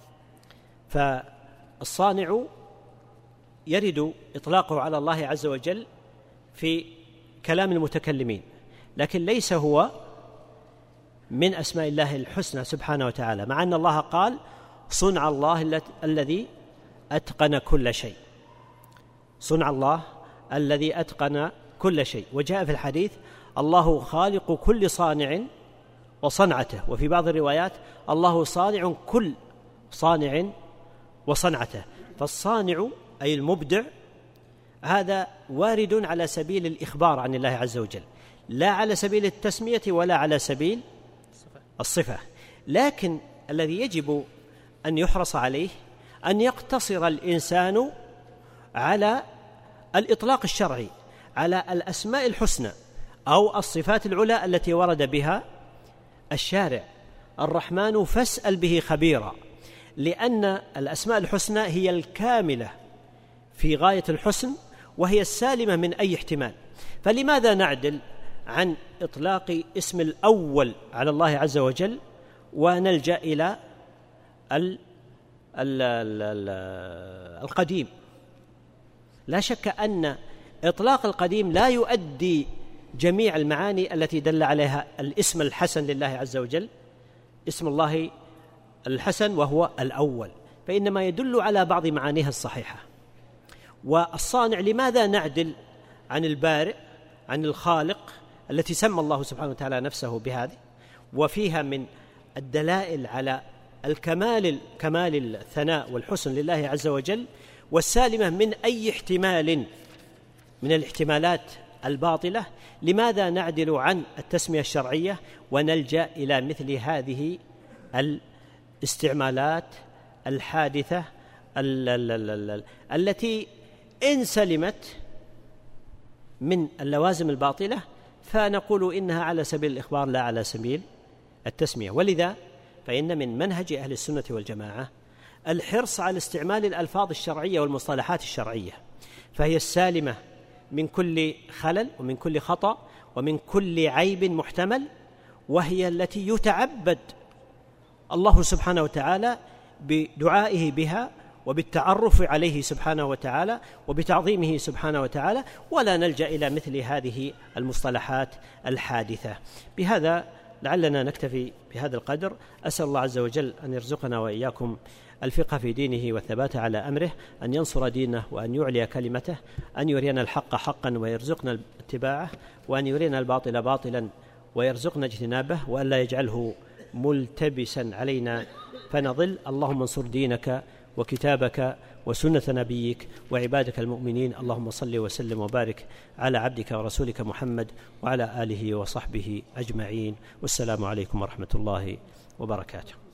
فالصانع يرد إطلاقه على الله عز وجل في كلام المتكلمين، لكن ليس هو من أسماء الله الحسنى سبحانه وتعالى، مع أن الله قال صنع الله الذي أتقن كل شيء، صنع الله الذي أتقن كل شيء. وجاء في الحديث الله خالق كل صانع وصنعته، وفي بعض الروايات الله صانع كل صانع وصنعته. فالصانع أي المبدع هذا وارد على سبيل الإخبار عن الله عز وجل، لا على سبيل التسمية ولا على سبيل الصفة. لكن الذي يجب أن يحرص عليه أن يقتصر الإنسان على الإطلاق الشرعي على الأسماء الحسنى أو الصفات العلى التي ورد بها الشارع. الرحمن فاسأل به خبيرا، لأن الأسماء الحسنى هي الكاملة في غاية الحسن، وهي السالمة من أي احتمال. فلماذا نعدل عن إطلاق اسم الأول على الله عز وجل ونلجأ إلى القديم؟ لا شك أن إطلاق القديم لا يؤدي جميع المعاني التي دل عليها الاسم الحسن لله عز وجل، اسم الله الحسن وهو الأول، فإنما يدل على بعض معانيها الصحيحة. والصانع لماذا نعدل عن البارئ عن الخالق التي سمى الله سبحانه وتعالى نفسه بهذه، وفيها من الدلائل على كمال الثناء والحسن لله عز وجل، والسالمة من أي احتمال من الاحتمالات الباطلة. لماذا نعدل عن التسمية الشرعية ونلجأ إلى مثل هذه الاستعمالات الحادثة التي إن سلمت من اللوازم الباطلة فنقول إنها على سبيل الإخبار لا على سبيل التسمية؟ ولذا فإن من منهج أهل السنة والجماعة الحرص على استعمال الألفاظ الشرعية والمصطلحات الشرعية، فهي السالمة من كل خلل ومن كل خطأ ومن كل عيب محتمل، وهي التي يتعبد الله سبحانه وتعالى بدعائه بها وبالتعرف عليه سبحانه وتعالى وبتعظيمه سبحانه وتعالى، ولا نلجأ إلى مثل هذه المصطلحات الحادثة. بهذا لعلنا نكتفي بهذا القدر. أسأل الله عز وجل أن يرزقنا وإياكم الفقه في دينه والثبات على أمره، أن ينصر دينه وأن يعلي كلمته، أن يرينا الحق حقا ويرزقنا اتباعه، وأن يرينا الباطل باطلا ويرزقنا اجتنابه، وأن لا يجعله ملتبسا علينا فنضل. اللهم انصر دينك وكتابك وسنة نبيك وعبادك المؤمنين. اللهم صل وسلم وبارك على عبدك ورسولك محمد وعلى آله وصحبه أجمعين، والسلام عليكم ورحمة الله وبركاته.